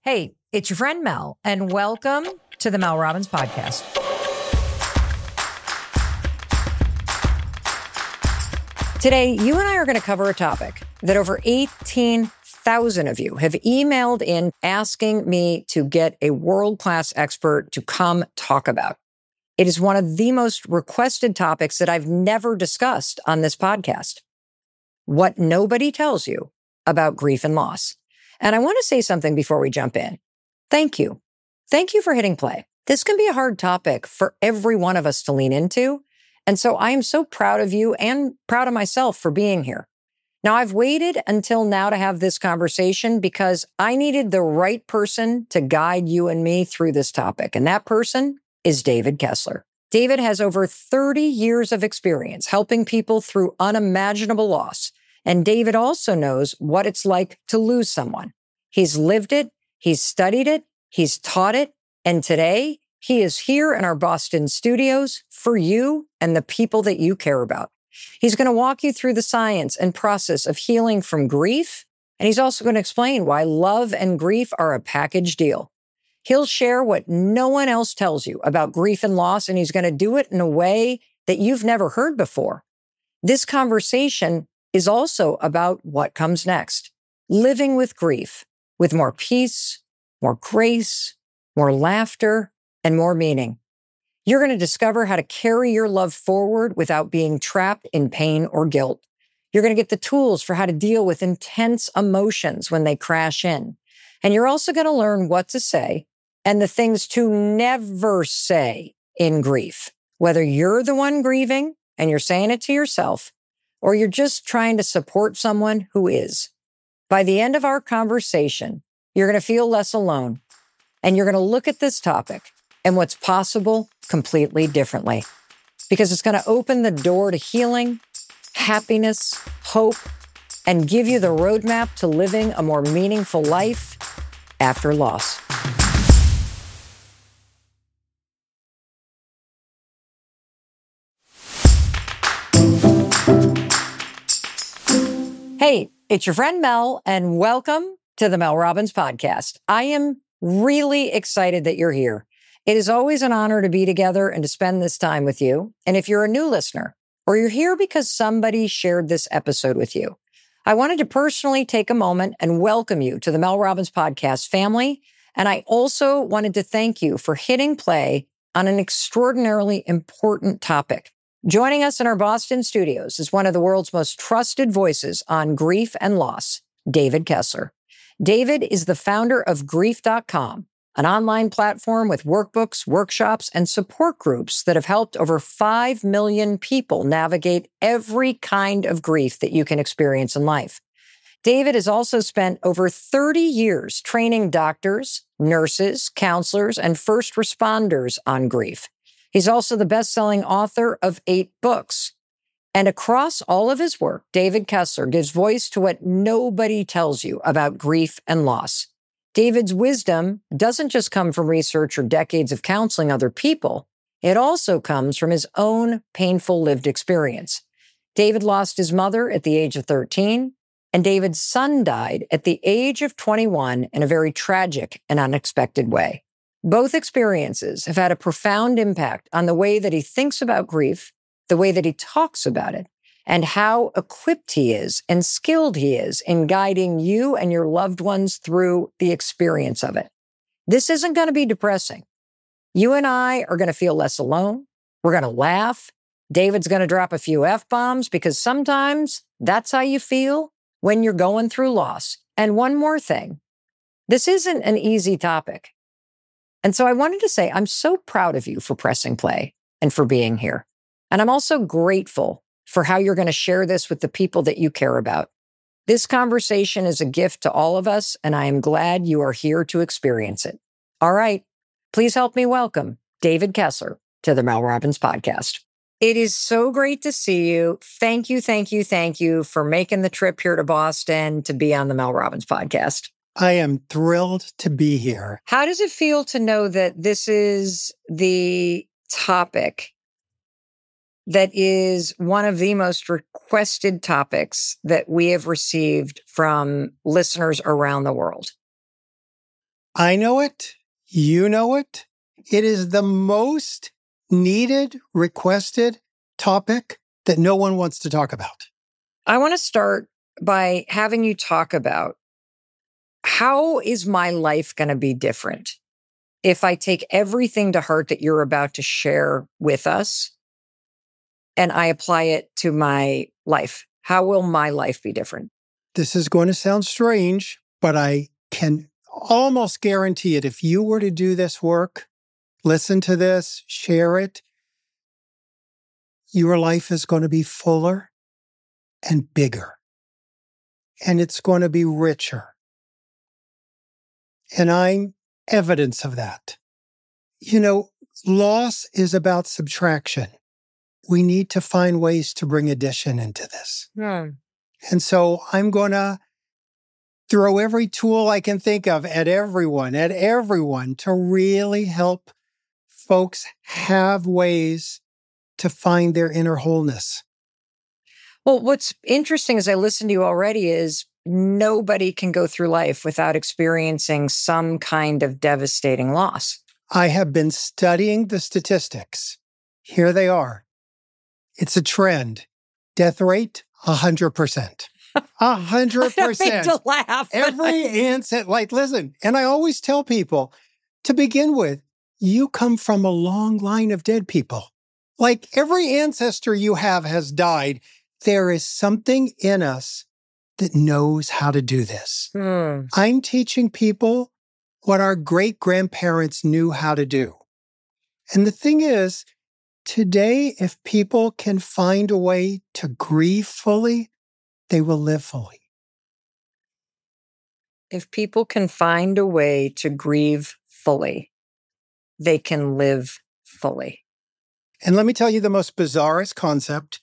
Hey, it's your friend Mel, and welcome to the Mel Robbins Podcast. Today, you and I are going to cover a topic that over 18,000 of you have emailed in asking me to get a world-class expert to come talk about. It is one of the most requested topics that I've never discussed on this podcast. What nobody tells you about grief and loss. And I want to say something before we jump in. Thank you. Thank you for hitting play. This can be a hard topic for every one of us to lean into. And so I am so proud of you and proud of myself for being here. Now, I've waited until now to have this conversation because I needed the right person to guide you and me through this topic. And that person is David Kessler. David has over 30 years of experience helping people through unimaginable loss. And David also knows what it's like to lose someone. He's lived it, he's studied it, he's taught it, and today he is here in our Boston studios for you and the people that you care about. He's going to walk you through the science and process of healing from grief, and he's also going to explain why love and grief are a package deal. He'll share what no one else tells you about grief and loss, and he's going to do it in a way that you've never heard before. This conversation is also about what comes next. Living with grief, with more peace, more grace, more laughter, and more meaning. You're going to discover how to carry your love forward without being trapped in pain or guilt. You're going to get the tools for how to deal with intense emotions when they crash in. And you're also going to learn what to say and the things to never say in grief. Whether you're the one grieving and you're saying it to yourself, or you're just trying to support someone who is. By the end of our conversation, you're going to feel less alone, and you're going to look at this topic and what's possible completely differently, because it's going to open the door to healing, happiness, hope, and give you the roadmap to living a more meaningful life after loss. Hey, it's your friend Mel, and welcome to the Mel Robbins Podcast. I am really excited that you're here. It is always an honor to be together and to spend this time with you. And if you're a new listener, or you're here because somebody shared this episode with you, I wanted to personally take a moment and welcome you to the Mel Robbins Podcast family. And I also wanted to thank you for hitting play on an extraordinarily important topic. Joining us in our Boston studios is one of the world's most trusted voices on grief and loss, David Kessler. David is the founder of Grief.com, an online platform with workbooks, workshops, and support groups that have helped over 5 million people navigate every kind of grief that you can experience in life. David has also spent over 30 years training doctors, nurses, counselors, and first responders on grief. He's also the best-selling author of 8 books. And across all of his work, David Kessler gives voice to what nobody tells you about grief and loss. David's wisdom doesn't just come from research or decades of counseling other people. It also comes from his own painful lived experience. David lost his mother at the age of 13, and David's son died at the age of 21 in a very tragic and unexpected way. Both experiences have had a profound impact on the way that he thinks about grief, the way that he talks about it, and how equipped he is and skilled he is in guiding you and your loved ones through the experience of it. This isn't going to be depressing. You and I are going to feel less alone. We're going to laugh. David's going to drop a few F-bombs because sometimes that's how you feel when you're going through loss. And one more thing, this isn't an easy topic. And so I wanted to say, I'm so proud of you for pressing play and for being here. And I'm also grateful for how you're going to share this with the people that you care about. This conversation is a gift to all of us, and I am glad you are here to experience it. All right, please help me welcome David Kessler to the Mel Robbins Podcast. It is so great to see you. Thank you, thank you, thank you for making the trip here to Boston to be on the Mel Robbins Podcast. I am thrilled to be here. How does it feel to know that this is the topic that is one of the most requested topics that we have received from listeners around the world? I know it. You know it. It is the most needed, requested topic that no one wants to talk about. I want to start by having you talk about how is my life going to be different if I take everything to heart that you're about to share with us and I apply it to my life? How will my life be different? This is going to sound strange, but I can almost guarantee it. If you were to do this work, listen to this, share it, your life is going to be fuller and bigger. And it's going to be richer. And I'm evidence of that. You know, loss is about subtraction. We need to find ways to bring addition into this. And so I'm going to throw every tool I can think of at everyone to really help folks have ways to find their inner wholeness. Well, what's interesting as I listen to you already is nobody can go through life without experiencing some kind of devastating loss. I have been studying the statistics. Here they are. It's a trend. Death rate, 100%. 100%. I hate to laugh. Every ancestor, listen, and I always tell people, to begin with, you come from a long line of dead people. Like every ancestor you have has died. There is something in us that knows how to do this. I'm teaching people what our great-grandparents knew how to do. And the thing is, today, if people can find a way to grieve fully, they will live fully. If people can find a way to grieve fully, they can live fully. And let me tell you the most bizarrest concept.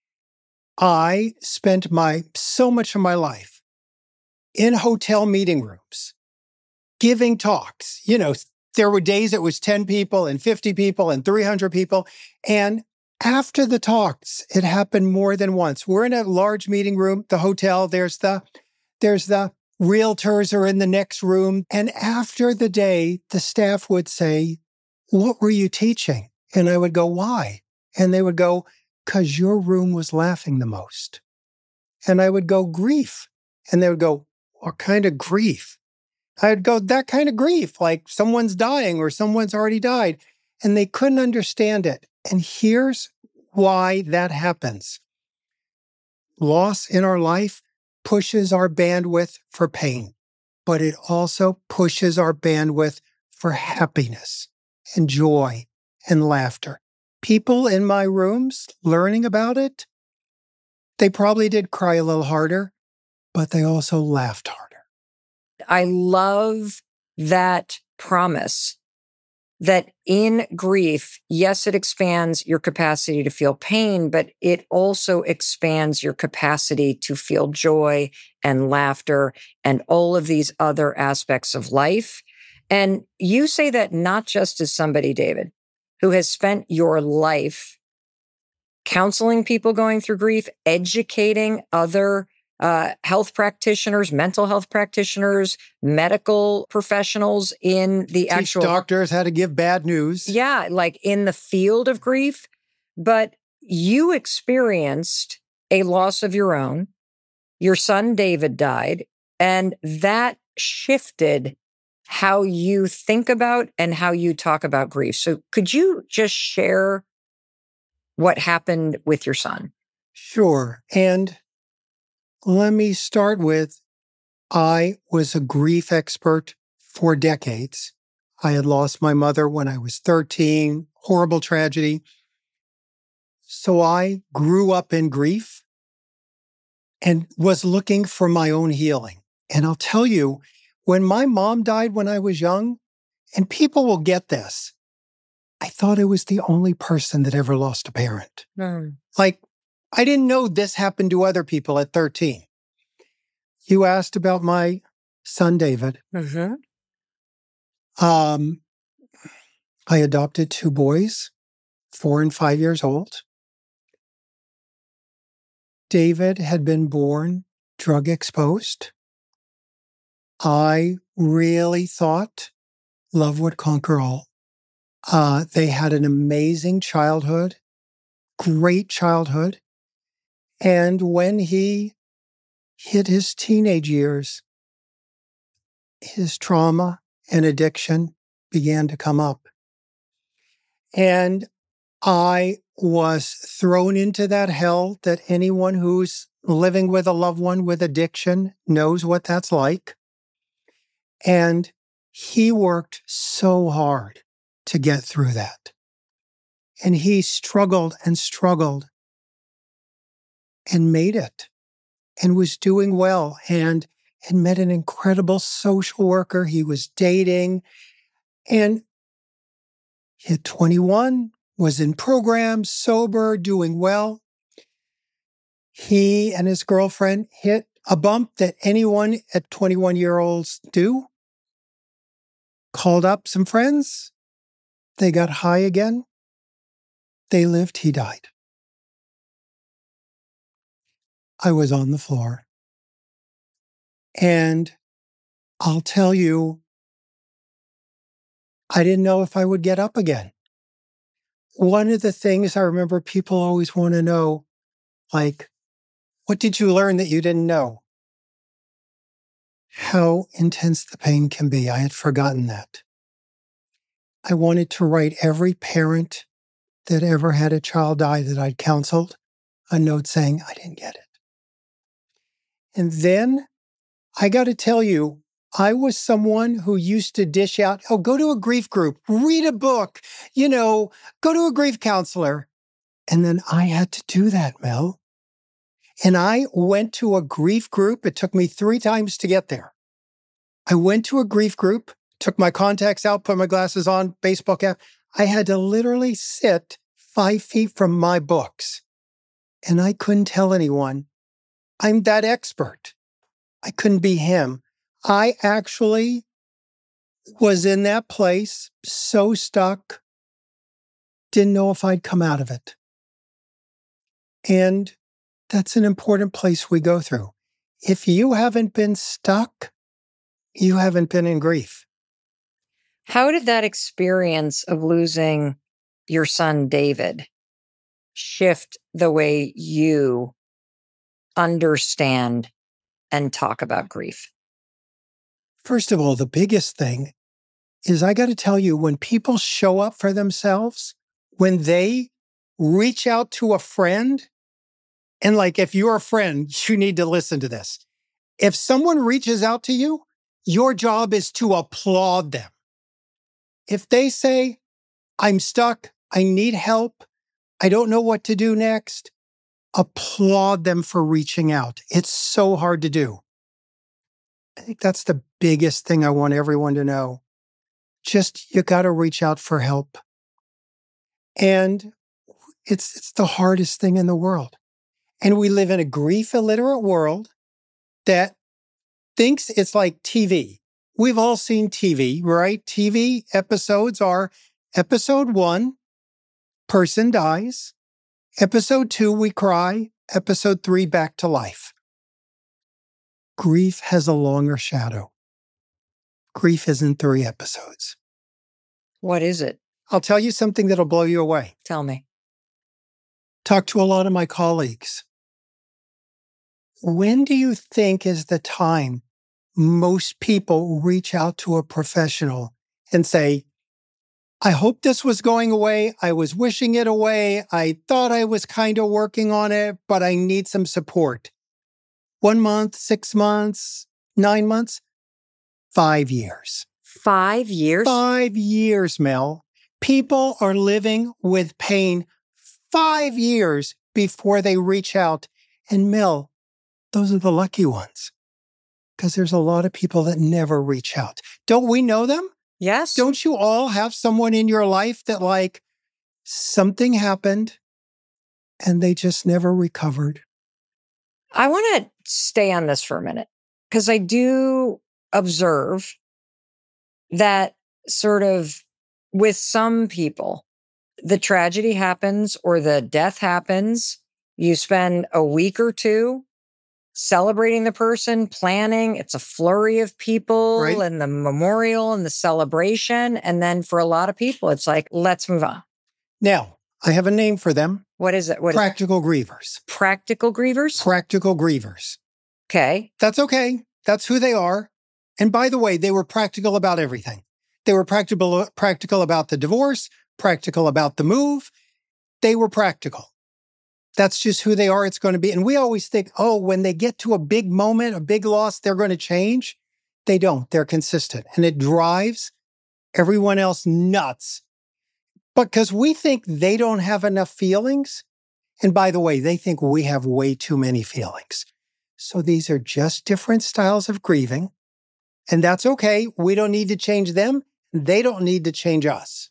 I spent so much of my life in hotel meeting rooms, giving talks. You know, there were days it was 10 people and 50 people and 300 people. And after the talks, it happened more than once. We're in a large meeting room, the hotel, there's the realtors are in the next room. And after the day, the staff would say, "What were you teaching?" And I would go, "Why?" And they would go, "'Cause your room was laughing the most." And I would go, "Grief." And they would go, "What kind of grief?" I'd go, "That kind of grief, like someone's dying or someone's already died." And they couldn't understand it. And here's why that happens. Loss in our life pushes our bandwidth for pain, but it also pushes our bandwidth for happiness and joy and laughter. People in my rooms learning about it, they probably did cry a little harder, but they also laughed harder. I love that promise that in grief, yes, it expands your capacity to feel pain, but it also expands your capacity to feel joy and laughter and all of these other aspects of life. And you say that not just as somebody, David, who has spent your life counseling people going through grief, educating other health practitioners, mental health practitioners, medical professionals in the actual doctors how to give bad news. Yeah, like in the field of grief. But you experienced a loss of your own. Your son, David, died, and that shifted how you think about and how you talk about grief. So could you just share what happened with your son? Sure. And let me start with, I was a grief expert for decades. I had lost my mother when I was 13, horrible tragedy. So I grew up in grief and was looking for my own healing. And I'll tell you, when my mom died when I was young, and people will get this, I thought I was the only person that ever lost a parent. Like, I didn't know this happened to other people at 13. You asked about my son, David. I adopted 2 boys, 4 and 5 years old. David had been born drug exposed. I really thought love would conquer all. They had an amazing childhood, great childhood. And when he hit his teenage years, his trauma and addiction began to come up. And I was thrown into that hell that anyone who's living with a loved one with addiction knows what that's like. And he worked so hard to get through that. And he struggled and struggled and made it and was doing well and met an incredible social worker he was dating. And hit 21, was in programs, sober, doing well. He and his girlfriend hit a bump that anyone at 21-year-olds do. Called up some friends. They got high again. They lived, he died. I was on the floor. And I'll tell you, I didn't know if I would get up again. One of the things I remember people always want to know, like, what did you learn that you didn't know? How intense the pain can be. I had forgotten that. I wanted to write every parent that ever had a child die that I'd counseled a note saying, I didn't get it. And then I got to tell you, I was someone who used to dish out, go to a grief group, read a book, go to a grief counselor. And then I had to do that, Mel. And I went to a grief group. It took me 3 times to get there. I went to a grief group, took my contacts out, put my glasses on, baseball cap. I had to literally sit 5 feet from my books. And I couldn't tell anyone, I'm that expert. I couldn't be him. I actually was in that place, so stuck, didn't know if I'd come out of it. And that's an important place we go through. If you haven't been stuck, you haven't been in grief. How did that experience of losing your son, David, shift the way you understand and talk about grief? First of all, the biggest thing is I got to tell you, when people show up for themselves, when they reach out to a friend, and like if you're a friend, you need to listen to this. If someone reaches out to you, your job is to applaud them. If they say, I'm stuck, I need help, I don't know what to do next, applaud them for reaching out. It's so hard to do. I think that's the biggest thing I want everyone to know. Just, you got to reach out for help. And it's the hardest thing in the world. And we live in a grief illiterate world that thinks it's like TV. We've all seen TV, right? TV episodes are episode 1, person dies. Episode 2, we cry. Episode 3, back to life. Grief has a longer shadow. Grief isn't 3 episodes. What is it? I'll tell you something that'll blow you away. Tell me. Talk to a lot of my colleagues. When do you think is the time most people reach out to a professional and say, I hope this was going away. I was wishing it away. I thought I was kind of working on it, but I need some support. 1 month, 6 months, 9 months, 5 years. 5 years? 5 years, Mel. People are living with pain 5 years before they reach out. And Mel, those are the lucky ones. Because there's a lot of people that never reach out. Don't we know them? Yes. Don't you all have someone in your life that like something happened and they just never recovered? I want to stay on this for a minute because I do observe that sort of with some people, the tragedy happens or the death happens. You spend a week or 2 celebrating the person, planning. It's a flurry of people Right. and the memorial and the celebration. And then for a lot of people, it's like, let's move on. Now, I have a name for them. What is it? What is Practical grievers. practical grievers? Practical grievers. Okay. That's okay. That's who they are. And by the way, they were practical about everything. They were practical about the divorce, practical about the move. They were practical. That's just who they are. It's going to be. And we always think, oh, when they get to a big moment, a big loss, they're going to change. They don't. They're consistent. And it drives everyone else nuts. But because we think they don't have enough feelings. And by the way, they think we have way too many feelings. So these are just different styles of grieving. And that's okay. We don't need to change them. They don't need to change us.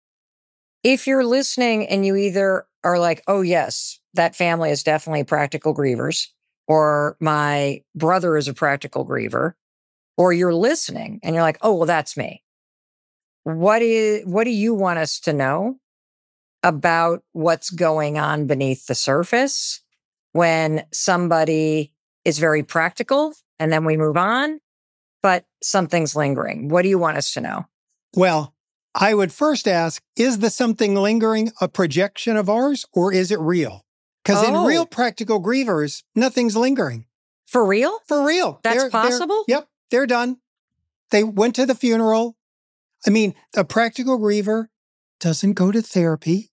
If you're listening and you either are like, oh, yes, that family is definitely practical grievers, or my brother is a practical griever, or you're listening and you're like, oh, well, that's me. What do you want us to know about what's going on beneath the surface when somebody is very practical and then we move on, but something's lingering? What do you want us to know? Well, I would first ask, is the something lingering a projection of ours or is it real? Because in real practical grievers, nothing's lingering. For real? For real. That's possible? Yep, they're done. They went to the funeral. I mean, a practical griever doesn't go to therapy.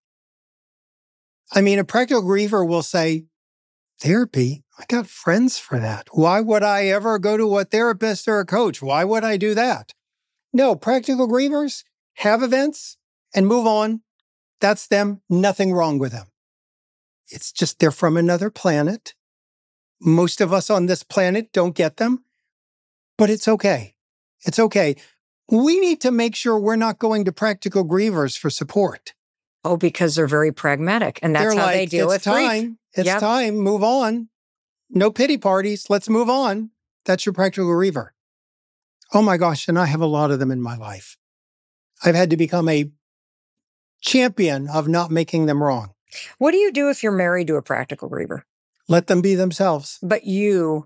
I mean, a practical griever will say, therapy? I got friends for that. Why would I ever go to a therapist or a coach? Why would I do that? No, practical grievers have events and move on. That's them. Nothing wrong with them. It's just they're from another planet. Most of us on this planet don't get them, but it's okay. It's okay. We need to make sure we're not going to practical grievers for support. Oh, because they're very pragmatic, and that's They're how like, they deal with grief. It's time. Move on. No pity parties. Let's move on. That's your practical griever. Oh my gosh, and I have a lot of them in my life. I've had to become a champion of not making them wrong. What do you do if you're married to a practical griever? Let them be themselves. But you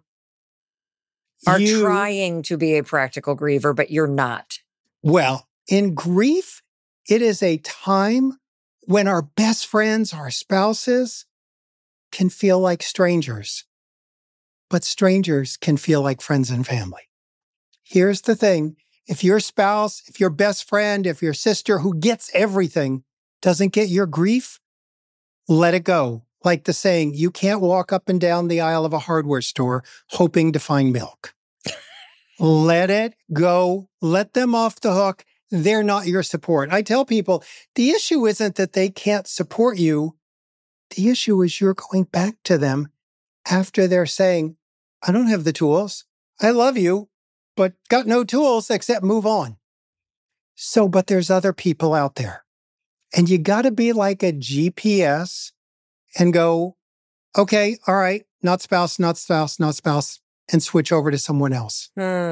are trying to be a practical griever, but you're not. Well, in grief, it is a time when our best friends, our spouses, can feel like strangers. But strangers can feel like friends and family. Here's the thing. If your spouse, if your best friend, if your sister who gets everything doesn't get your grief, let it go. Like the saying, you can't walk up and down the aisle of a hardware store hoping to find milk. Let it go. Let them off the hook. They're not your support. I tell people, the issue isn't that they can't support you. The issue is you're going back to them after they're saying, I don't have the tools. I love you, but got no tools except move on. So, but there's other people out there. And you got to be like a GPS and go, okay, all right, not spouse, not spouse, not spouse, and switch over to someone else.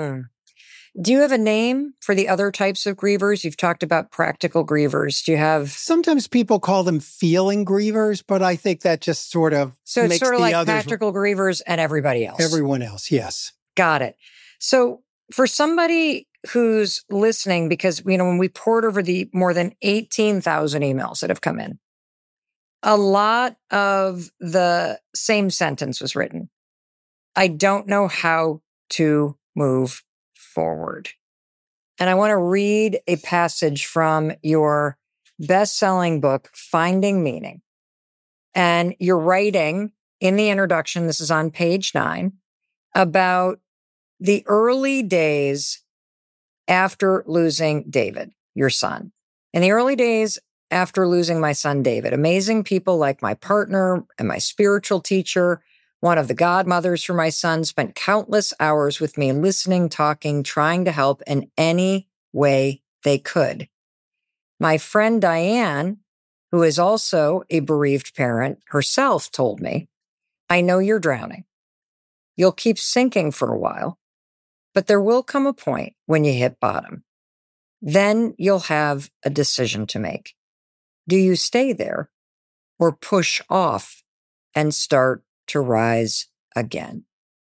Do you have a name for the other types of grievers? You've talked about practical grievers. Do you have... Sometimes people call them feeling grievers, but I think that just sort of So it's makes sort of the like others, practical grievers and everybody else. everyone else, yes. Got it. So for somebody who's listening, because, when we poured over the more than 18,000 emails that have come in, a lot of the same sentence was written. I don't know how to move forward. And I want to read a passage from your best-selling book, Finding Meaning. And you're writing in the introduction, this is on page 9, about the early days after losing David, your son. In the early days after losing my son, David, amazing people like my partner and my spiritual teacher, one of the godmothers for my son, spent countless hours with me listening, talking, trying to help in any way they could. My friend Diane, who is also a bereaved parent herself, told me, I know you're drowning. You'll keep sinking for a while, but there will come a point when you hit bottom. Then you'll have a decision to make. Do you stay there or push off and start to rise again?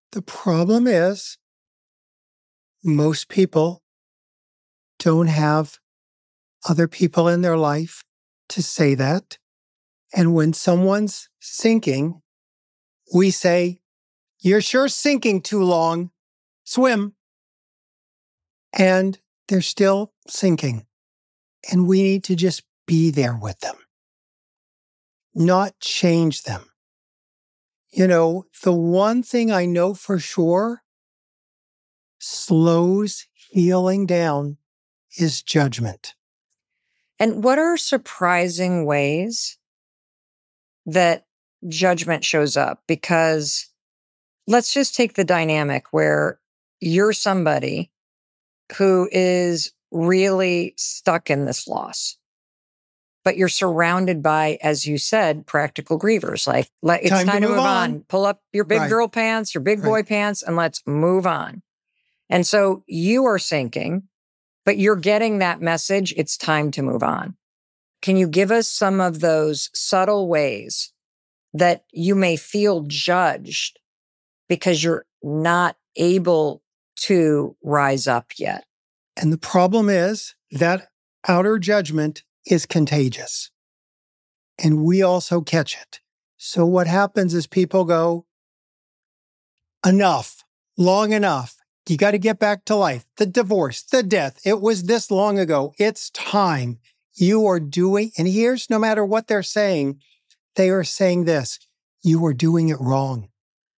The problem is most people don't have other people in their life to say that. And when someone's sinking, we say, "You're sure sinking too long. Swim." And they're still sinking. And we need to just be there with them, not change them. The one thing I know for sure slows healing down is judgment. And what are surprising ways that judgment shows up? Because let's just take the dynamic where you're somebody who is really stuck in this loss, but you're surrounded by, as you said, practical grievers. Like it's time to move on. Pull up your big girl pants, your big boy pants, and let's move on. And so you are sinking, but you're getting that message. It's time to move on. Can you give us some of those subtle ways that you may feel judged because you're not able to rise up yet? And the problem is that outer judgment is contagious. And we also catch it. So what happens is people go, enough, long enough. You got to get back to life. The divorce, the death. It was this long ago. It's time. You are doing, and here's no matter what they're saying, they are saying this: you are doing it wrong.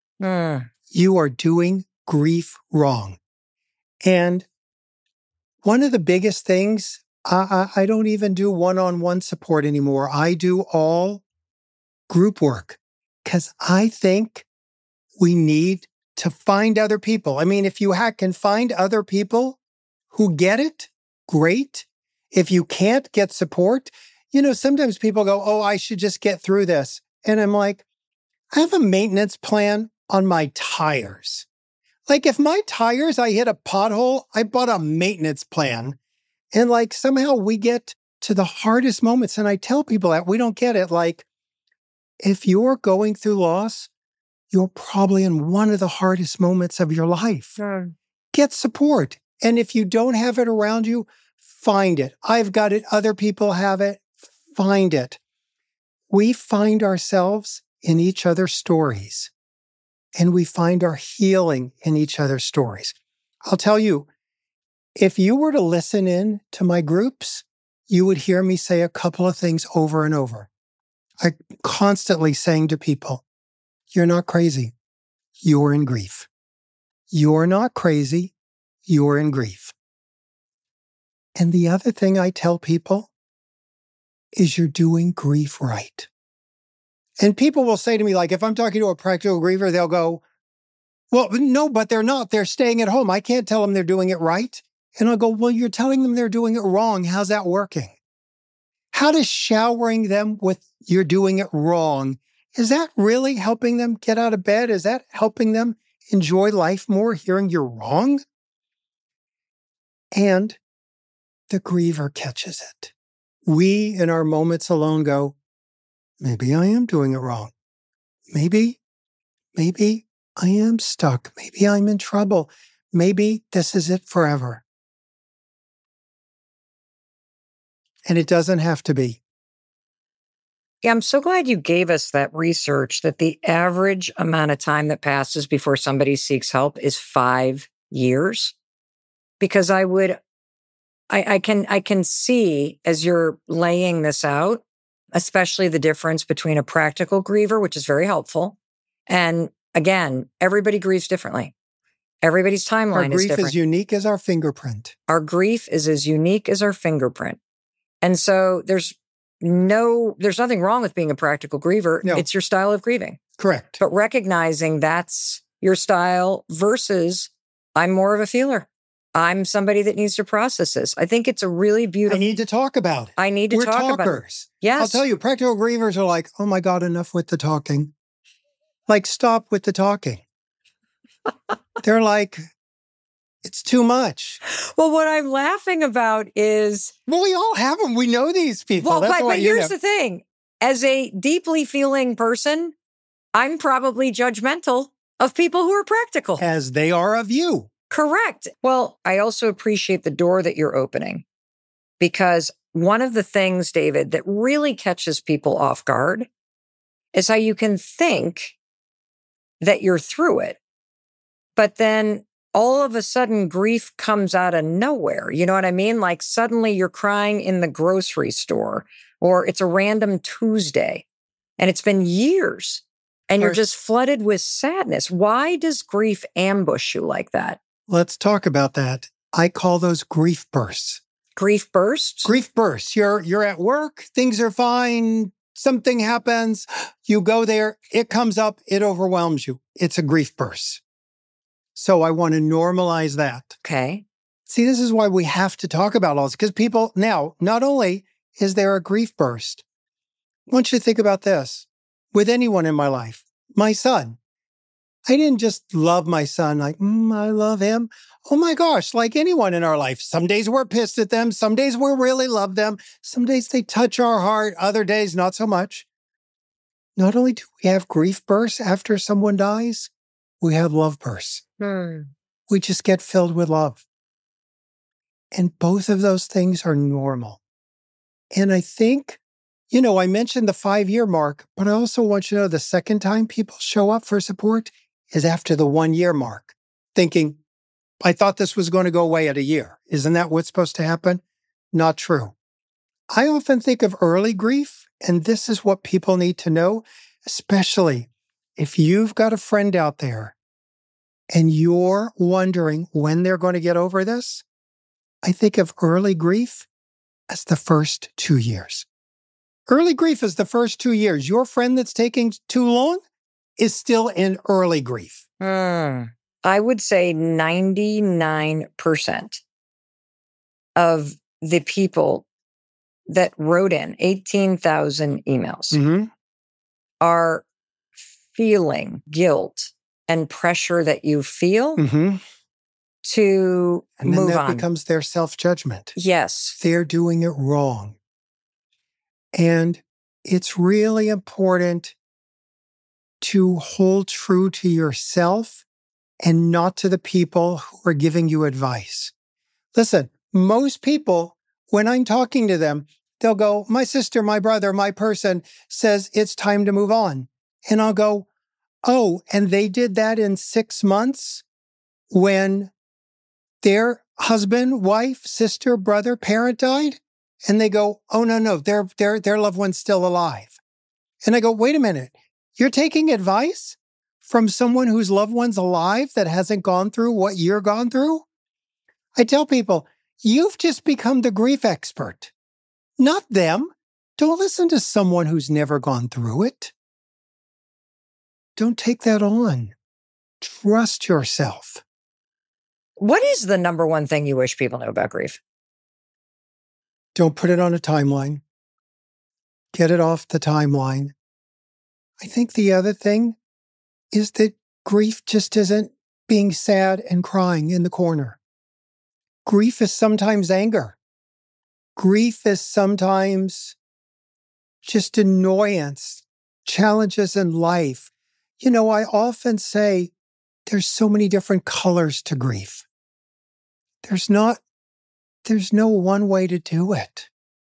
You are doing grief wrong. And one of the biggest things, I don't even do one-on-one support anymore. I do all group work because I think we need to find other people. I mean, if you can find other people who get it, great. If you can't get support, sometimes people go, "Oh, I should just get through this." And I'm like, I have a maintenance plan on my tires. Like if my tires, I hit a pothole, I bought a maintenance plan. And like somehow we get to the hardest moments. And I tell people that we don't get it. Like if you're going through loss, you're probably in one of the hardest moments of your life. Get support. And if you don't have it around you, find it. I've got it. Other people have it. Find it. We find ourselves in each other's stories. And we find our healing in each other's stories. I'll tell you, if you were to listen in to my groups, you would hear me say a couple of things over and over. I'm constantly saying to people, "You're not crazy. You're in grief. You're not crazy. You're in grief." And the other thing I tell people is you're doing grief right. And people will say to me, like, if I'm talking to a practical griever, they'll go, "Well, no, but they're not. They're staying at home. I can't tell them they're doing it right." And I'll go, "Well, you're telling them they're doing it wrong. How's that working? How does showering them with you're doing it wrong, is that really helping them get out of bed? Is that helping them enjoy life more, hearing you're wrong?" And the griever catches it. We, in our moments alone, go, maybe I am doing it wrong. Maybe I am stuck. Maybe I'm in trouble. Maybe this is it forever. And it doesn't have to be. Yeah, I'm so glad you gave us that research that the average amount of time that passes before somebody seeks help is 5 years. Because I can see as you're laying this out, especially the difference between a practical griever, which is very helpful. And again, everybody grieves differently. Everybody's timeline is different. Our grief is unique as our fingerprint. Our grief is as unique as our fingerprint. And so there's nothing wrong with being a practical griever. No. It's your style of grieving. Correct. But recognizing that's your style versus I'm more of a feeler. I'm somebody that needs to process this. I think it's a really beautiful... I need to talk about it. We're talk about it. Yes. I'll tell you, practical grievers are like, "Oh my God, enough with the talking." Like, stop with the talking. They're like, it's too much. Well, what I'm laughing about is... Well, we all have them. We know these people. Well, but here's the thing. As a deeply feeling person, I'm probably judgmental of people who are practical. As they are of you. Correct. Well, I also appreciate the door that you're opening, because one of the things, David, that really catches people off guard is how you can think that you're through it, but then all of a sudden grief comes out of nowhere. You know what I mean? Like suddenly you're crying in the grocery store, or it's a random Tuesday and it's been years and you're just flooded with sadness. Why does grief ambush you like that? Let's talk about that. I call those grief bursts. Grief bursts? Grief bursts. You're at work, things are fine, something happens, you go there, it comes up, it overwhelms you. It's a grief burst. So I want to normalize that. Okay. See, this is why we have to talk about all this, because people now, not only is there a grief burst, I want you to think about this. With anyone in my life, my son, I didn't just love my son like, I love him. Oh my gosh, like anyone in our life. Some days we're pissed at them. Some days we really love them. Some days they touch our heart. Other days, not so much. Not only do we have grief bursts after someone dies, we have love bursts. We just get filled with love. And both of those things are normal. And I think, I mentioned the 5-year mark, but I also want you to know the second time people show up for support is after the 1-year mark, thinking, I thought this was going to go away at a year. Isn't that what's supposed to happen? Not true. I often think of early grief, and this is what people need to know, especially if you've got a friend out there and you're wondering when they're going to get over this. I think of early grief as the first 2 years. Early grief is the first 2 years. Your friend that's taking too long is still in early grief. I would say 99% of the people that wrote in 18,000 emails are feeling guilt and pressure that you feel to and then move that on. becomes their self-judgment. Yes. They're doing it wrong. And it's really important to hold true to yourself and not to the people who are giving you advice. Listen, most people, when I'm talking to them, they'll go, my sister, my brother, my person says it's time to move on. And I'll go, oh, and they did that in 6 months when their husband, wife, sister, brother, parent died? And they go, oh, no, their loved one's still alive. And I go, wait a minute, you're taking advice from someone whose loved one's alive that hasn't gone through what you're gone through? I tell people, you've just become the grief expert, not them. Don't listen to someone who's never gone through it. Don't take that on. Trust yourself. What is the number one thing you wish people knew about grief? Don't put it on a timeline. Get it off the timeline. I think the other thing is that grief just isn't being sad and crying in the corner. Grief is sometimes anger. Grief is sometimes just annoyance, challenges in life. I often say there's so many different colors to grief. There's no one way to do it.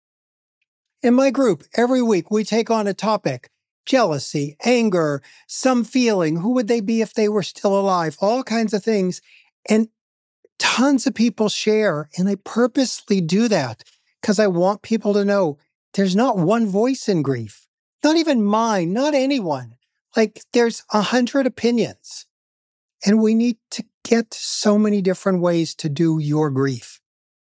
In my group, every week we take on a topic: jealousy, anger, some feeling. Who would they be if they were still alive? All kinds of things. And tons of people share. And I purposely do that because I want people to know there's not one voice in grief. Not even mine, not anyone. Like there's 100 opinions. And we need to get so many different ways to do your grief.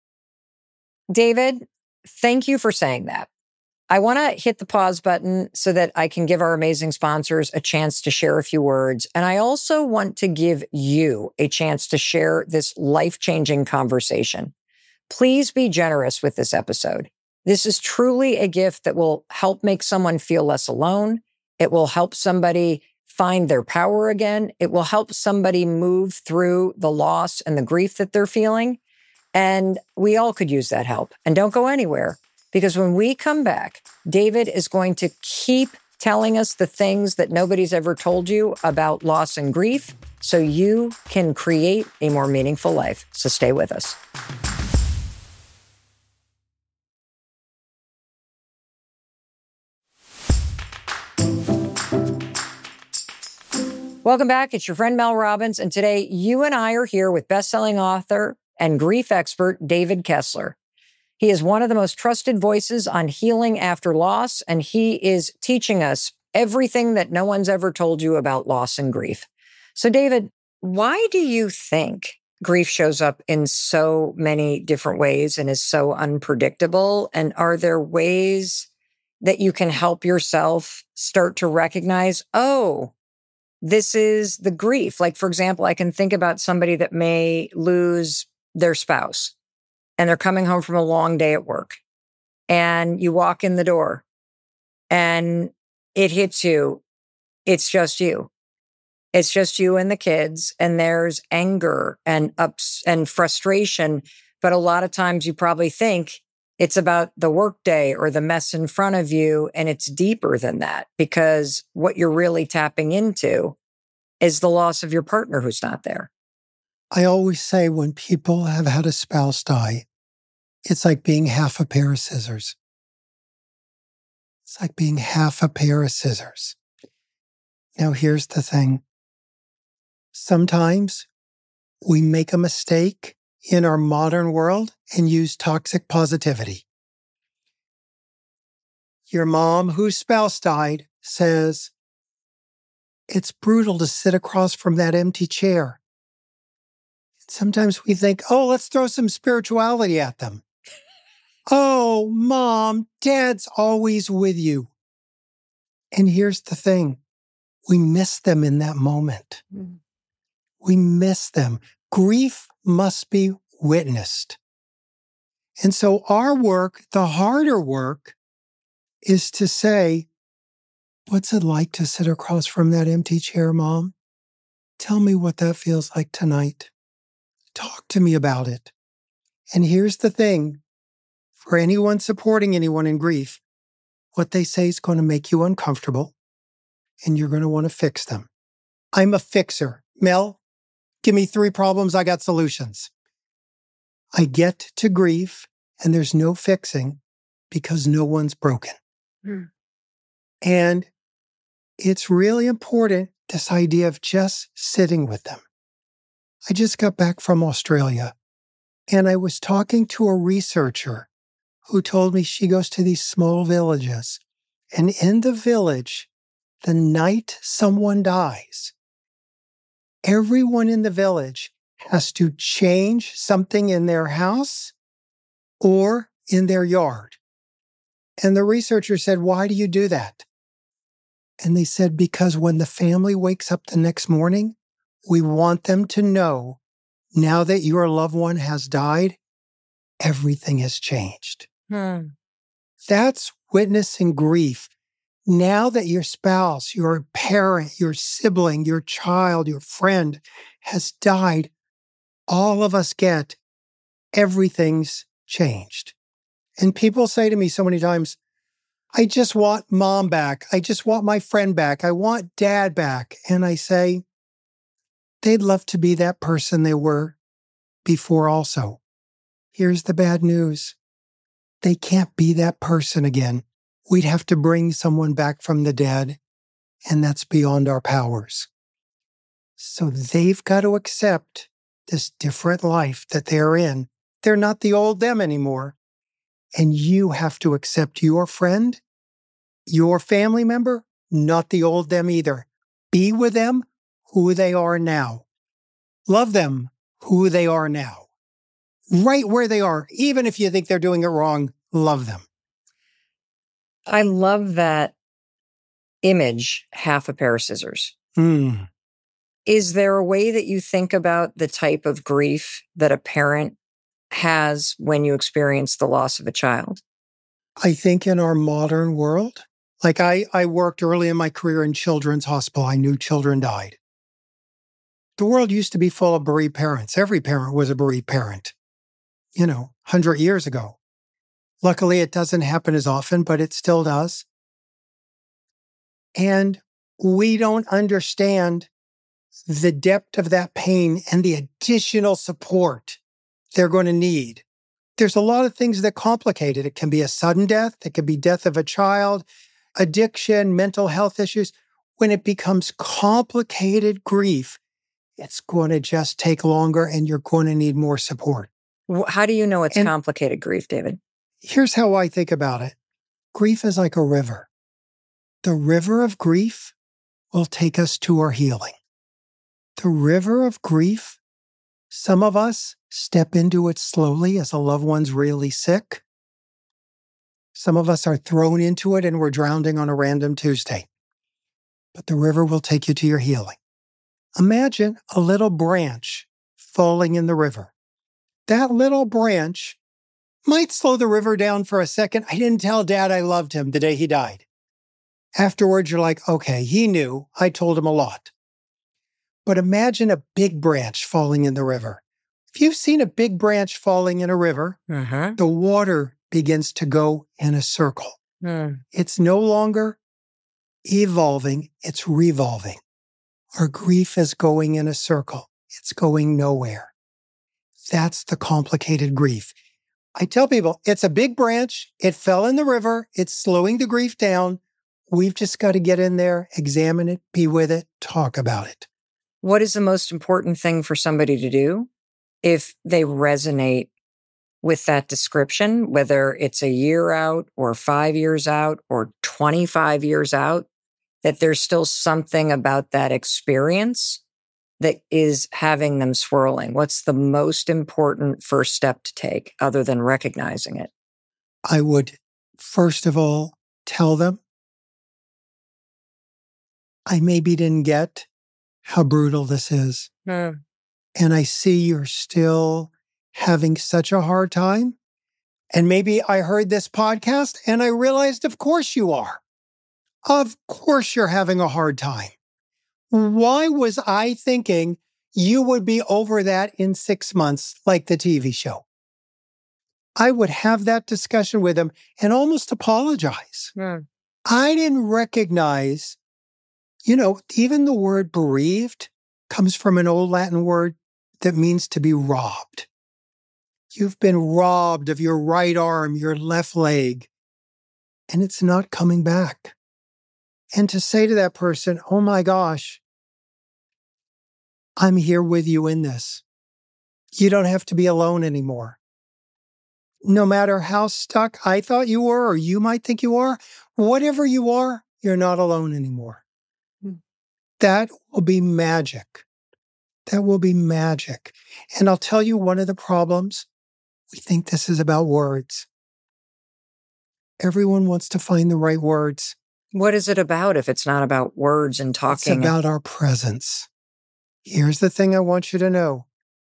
David, thank you for saying that. I want to hit the pause button so that I can give our amazing sponsors a chance to share a few words. And I also want to give you a chance to share this life-changing conversation. Please be generous with this episode. This is truly a gift that will help make someone feel less alone. It will help somebody find their power again. It will help somebody move through the loss and the grief that they're feeling. And we all could use that help. And don't go anywhere, because when we come back, David is going to keep telling us the things that nobody's ever told you about loss and grief so you can create a more meaningful life. So stay with us. Welcome back. It's your friend Mel Robbins. And today you and I are here with best-selling author and grief expert David Kessler. He is one of the most trusted voices on healing after loss, and he is teaching us everything that no one's ever told you about loss and grief. So David, why do you think grief shows up in so many different ways and is so unpredictable? And are there ways that you can help yourself start to recognize, oh, this is the grief? Like, for example, I can think about somebody that may lose their spouse and they're coming home from a long day at work, and you walk in the door and it hits you. It's just you. It's just you and the kids, and there's anger and ups and frustration. But a lot of times you probably think it's about the workday or the mess in front of you. And it's deeper than that, because what you're really tapping into is the loss of your partner who's not there. I always say when people have had a spouse die, it's like being half a pair of scissors. It's like being half a pair of scissors. Now, here's the thing. Sometimes we make a mistake in our modern world and use toxic positivity. Your mom, whose spouse died, says, it's brutal to sit across from that empty chair. Sometimes we think, oh, let's throw some spirituality at them. Oh, Mom, Dad's always with you. And here's the thing. We miss them in that moment. We miss them. Grief must be witnessed. And so our work, the harder work, is to say, what's it like to sit across from that empty chair, Mom? Tell me what that feels like tonight. Talk to me about it. And here's the thing. For anyone supporting anyone in grief, what they say is going to make you uncomfortable, and you're going to want to fix them. I'm a fixer. Mel, give me 3 problems, I got solutions. I get to grief, and there's no fixing because no one's broken. And it's really important, this idea of just sitting with them. I just got back from Australia, and I was talking to a researcher who told me she goes to these small villages, and in the village, the night someone dies, everyone in the village has to change something in their house or in their yard. And the researcher said, why do you do that? And they said, because when the family wakes up the next morning, we want them to know, now that your loved one has died, everything has changed. That's witnessing grief. Now that your spouse, your parent, your sibling, your child, your friend has died, all of us get everything's changed. And people say to me so many times, I just want Mom back. I just want my friend back. I want Dad back. And I say, they'd love to be that person they were before also. Here's the bad news. They can't be that person again. We'd have to bring someone back from the dead, and that's beyond our powers. So they've got to accept this different life that they're in. They're not the old them anymore. And you have to accept your friend, your family member, not the old them either. Be with them who they are now. Love them who they are now. Right where they are, even if you think they're doing it wrong, love them. I love that image, half a pair of scissors. Is there a way that you think about the type of grief that a parent has when you experience the loss of a child? I think in our modern world, like I worked early in my career in children's hospital. I knew children died. The world used to be full of bereaved parents. Every parent was a bereaved parent, 100 years ago. Luckily, it doesn't happen as often, but it still does. And we don't understand the depth of that pain and the additional support they're going to need. There's a lot of things that complicate it. It can be a sudden death. It can be death of a child, addiction, mental health issues. When it becomes complicated grief, it's going to just take longer and you're going to need more support. How do you know it's complicated grief, David? Here's how I think about it. Grief is like a river. The river of grief will take us to our healing. The river of grief, some of us step into it slowly as a loved one's really sick. Some of us are thrown into it and we're drowning on a random Tuesday. But the river will take you to your healing. Imagine a little branch falling in the river. That little branch might slow the river down for a second. I didn't tell Dad I loved him the day he died. Afterwards, you're like, okay, he knew. I told him a lot. But imagine a big branch falling in the river. If you've seen a big branch falling in a river, the water begins to go in a circle. It's no longer evolving, it's revolving. Our grief is going in a circle. It's going nowhere. That's the complicated grief. I tell people, it's a big branch. It fell in the river. It's slowing the grief down. We've just got to get in there, examine it, be with it, talk about it. What is the most important thing for somebody to do if they resonate with that description, whether it's a year out or 5 years out or 25 years out, that there's still something about that experience that is having them swirling? What's the most important first step to take other than recognizing it? I would, first of all, tell them, I maybe didn't get how brutal this is. And I see you're still having such a hard time. And maybe I heard this podcast and I realized, of course you are. Of course you're having a hard time. Why was I thinking you would be over that in 6 months, like the TV show? I would have that discussion with him and almost apologize. I didn't recognize, even the word bereaved comes from an old Latin word that means to be robbed. You've been robbed of your right arm, your left leg, and it's not coming back. And to say to that person, oh my gosh, I'm here with you in this. You don't have to be alone anymore. No matter how stuck I thought you were, or you might think you are, whatever you are, you're not alone anymore. That will be magic. That will be magic. And I'll tell you one of the problems. We think this is about words. Everyone wants to find the right words. What is it about if it's not about words and talking? It's about our presence. Here's the thing I want you to know.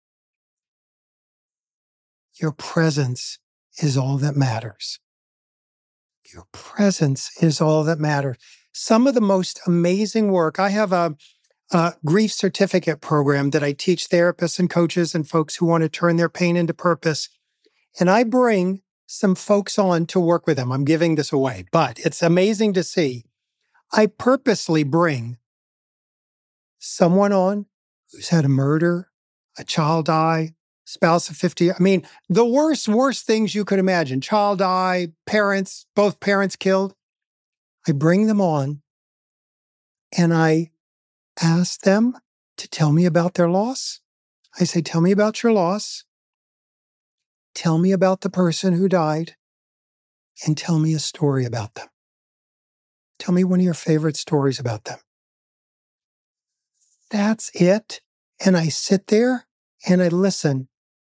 Your presence is all that matters. Your presence is all that matters. Some of the most amazing work, I have a grief certificate program that I teach therapists and coaches and folks who want to turn their pain into purpose. And I bring some folks on to work with them. I'm giving this away, but it's amazing to see. I purposely bring someone on who's had a murder, a child die, spouse of 50. I mean, the worst things you could imagine. Child die, both parents killed. I bring them on and I ask them to tell me about their loss. I say, tell me about your loss. Tell me about the person who died and tell me a story about them. Tell me one of your favorite stories about them. That's it. And I sit there and I listen.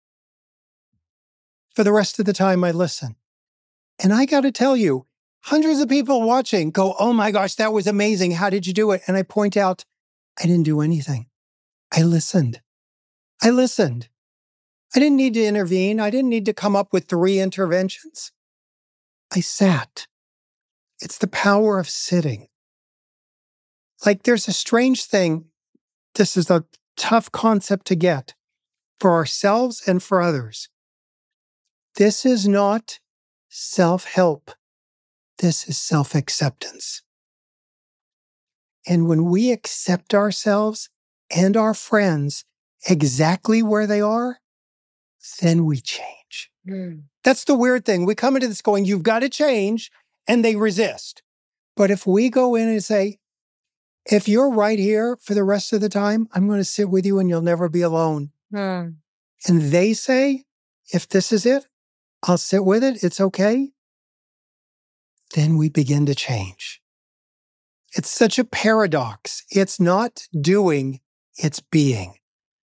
For the rest of the time, I listen. And I got to tell you, hundreds of people watching go, oh my gosh, that was amazing. How did you do it? And I point out, I didn't do anything. I listened. I didn't need to intervene. I didn't need to come up with 3 interventions. I sat. It's the power of sitting. Like there's a strange thing. This is a tough concept to get for ourselves and for others. This is not self-help. This is self-acceptance. And when we accept ourselves and our friends exactly where they are, then we change. That's the weird thing. We come into this going, you've got to change, and they resist. But if we go in and say, if you're right here for the rest of the time, I'm going to sit with you and you'll never be alone. And they say, if this is it, I'll sit with it. It's okay. Then we begin to change. It's such a paradox. It's not doing, it's being.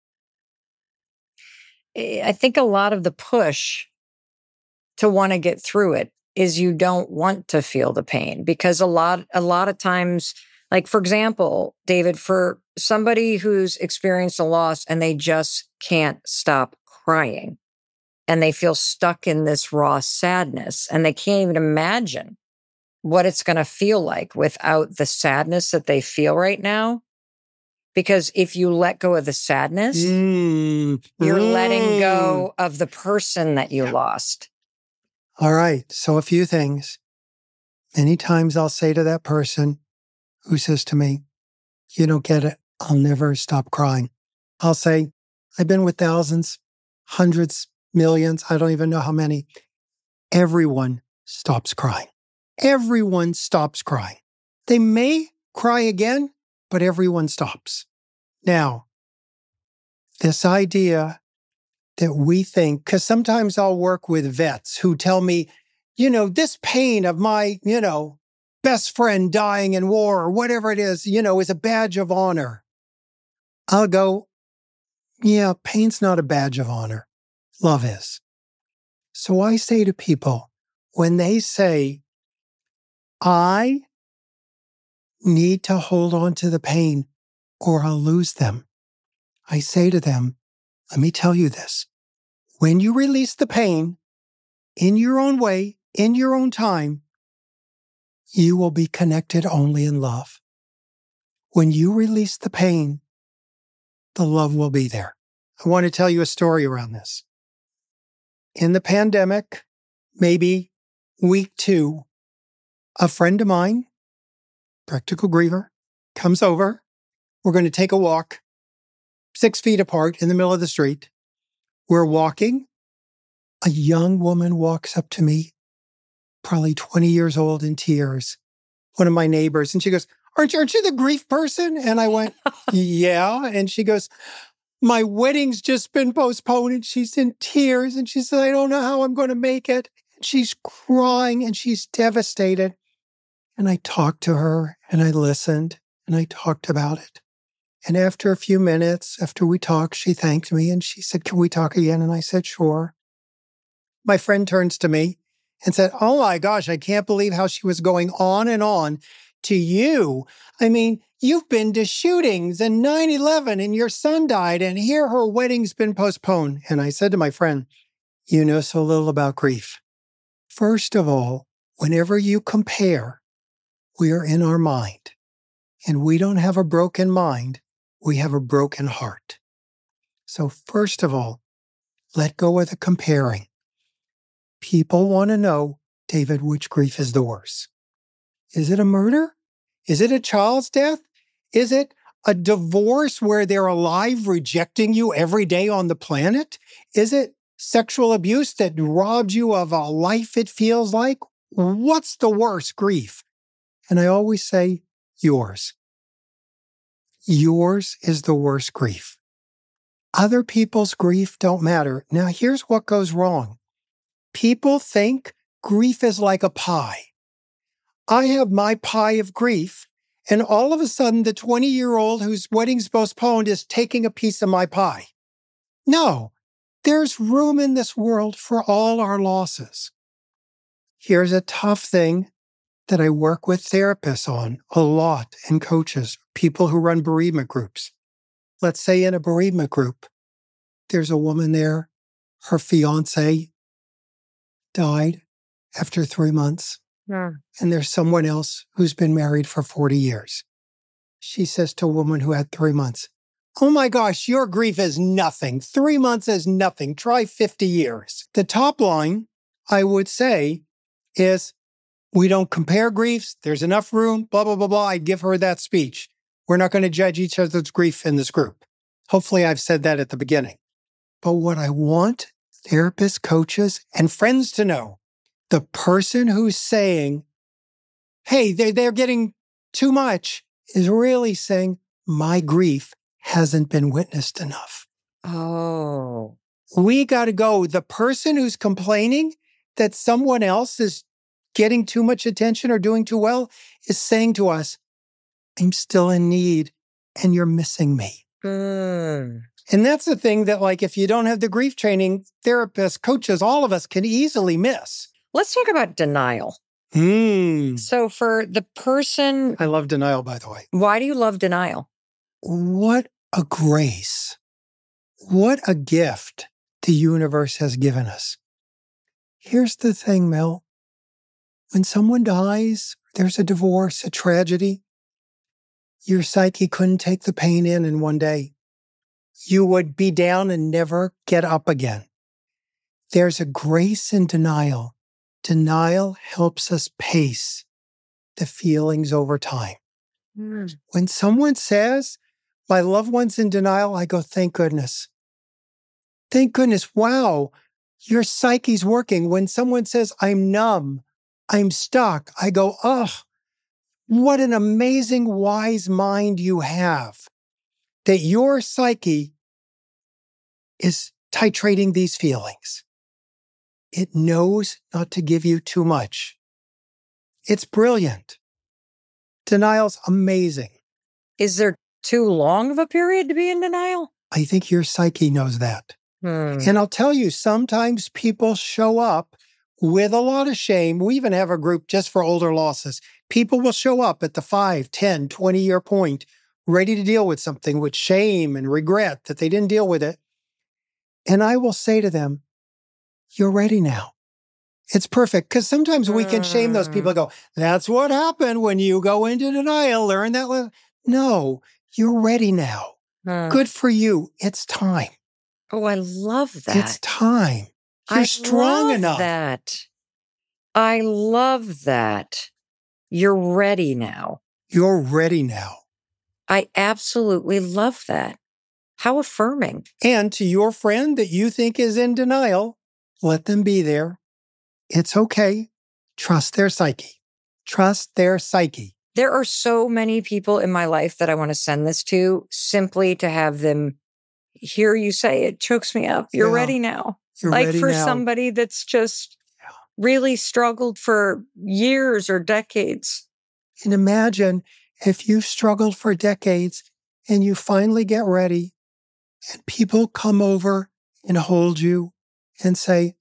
I think a lot of the push to want to get through it is you don't want to feel the pain, because a lot of times, like, for example, David, for somebody who's experienced a loss and they just can't stop crying and they feel stuck in this raw sadness and they can't even imagine what it's going to feel like without the sadness that they feel right now. Because if you let go of the sadness, you're letting go of the person that you lost. All right. So a few things. Many times I'll say to that person who says to me, you don't get it. I'll never stop crying. I'll say, I've been with thousands, hundreds, millions. I don't even know how many. Everyone stops crying. Everyone stops crying. They may cry again, but everyone stops. Now, this idea that we think, because sometimes I'll work with vets who tell me, this pain of my, best friend dying in war or whatever it is, is a badge of honor. I'll go, yeah, pain's not a badge of honor. Love is. So I say to people, when they say, I need to hold on to the pain or I'll lose them, I say to them, let me tell you this. When you release the pain in your own way, in your own time, you will be connected only in love. When you release the pain, the love will be there. I want to tell you a story around this. In the pandemic, maybe week 2, a friend of mine, practical griever, comes over. We're going to take a walk 6 feet apart in the middle of the street. We're walking. A young woman walks up to me, probably 20 years old, in tears, one of my neighbors. And she goes, aren't you the grief person? And I went, yeah. And she goes, my wedding's just been postponed. And she's in tears. And she said, I don't know how I'm going to make it. And she's crying and she's devastated. And I talked to her and I listened and I talked about it. And after a few minutes, after we talked, she thanked me and she said, can we talk again? And I said, sure. My friend turns to me and said, oh my gosh, I can't believe how she was going on and on to you. I mean, you've been to shootings and 9/11 and your son died and here her wedding's been postponed. And I said to my friend, you know so little about grief. First of all, whenever you compare, we are in our mind and we don't have a broken mind. We have a broken heart. So first of all, let go of the comparing. People want to know, David, which grief is the worst. Is it a murder? Is it a child's death? Is it a divorce where they're alive rejecting you every day on the planet? Is it sexual abuse that robbed you of a life, it feels like? What's the worst grief? And I always say, yours. Yours is the worst grief. Other people's grief don't matter. Now, here's what goes wrong. People think grief is like a pie. I have my pie of grief, and all of a sudden, the 20-year-old whose wedding's postponed is taking a piece of my pie. No, there's room in this world for all our losses. Here's a tough thing that I work with therapists on a lot and coaches, people who run bereavement groups. Let's say in a bereavement group, there's a woman there, her fiance died after 3 months, and there's someone else who's been married for 40 years. She says to a woman who had 3 months, oh my gosh, your grief is nothing. 3 months is nothing. Try 50 years. The top line, I would say, is We don't compare griefs. There's enough room, blah, blah, blah, blah. I'd give her that speech. We're not going to judge each other's grief in this group. Hopefully I've said that at the beginning. But what I want therapists, coaches, and friends to know, the person who's saying, hey, they're getting too much, is really saying, my grief hasn't been witnessed enough. Oh. We got to go. The person who's complaining that someone else is getting too much attention or doing too well is saying to us, I'm still in need and you're missing me. Mm. And that's the thing that, like, if you don't have the grief training, therapists, coaches, all of us can easily miss. Let's talk about denial. So for the person... I love denial, by the way. Why do you love denial? What a grace. What a gift the universe has given us. Here's the thing, Mel. When someone dies, there's a divorce, a tragedy, your psyche couldn't take the pain in one day. You would be down and never get up again. There's a grace in denial. Denial helps us pace the feelings over time. When someone says, my loved one's in denial, I go, thank goodness. Thank goodness. Wow, your psyche's working. When someone says, I'm numb, I'm stuck, I go, oh, what an amazing, wise mind you have. That your psyche is titrating these feelings. It knows not to give you too much. It's brilliant. Denial's amazing. Is there too long of a period to be in denial? I think your psyche knows that. And I'll tell you, sometimes people show up with a lot of shame. We even have a group just for older losses. People will show up at the 5, 10, 20-year point, ready to deal with something with shame and regret that they didn't deal with it. And I will say to them, you're ready now. It's perfect. Because sometimes we can shame those people and go, that's what happened when you go into denial. Learn that. No, you're ready now. Good for you. It's time. Oh, I love that. It's time. You're strong enough. I love that. You're ready now. You're ready now. I absolutely love that. How affirming. And to your friend that you think is in denial, let them be there. It's okay. Trust their psyche. Trust their psyche. There are so many people in my life that I want to send this to simply to have them hear you say it chokes me up. You're ready now. You're like ready for now. Somebody that's just really struggled for years or decades. And imagine if you've struggled for decades and you finally get ready and people come over and hold you and say,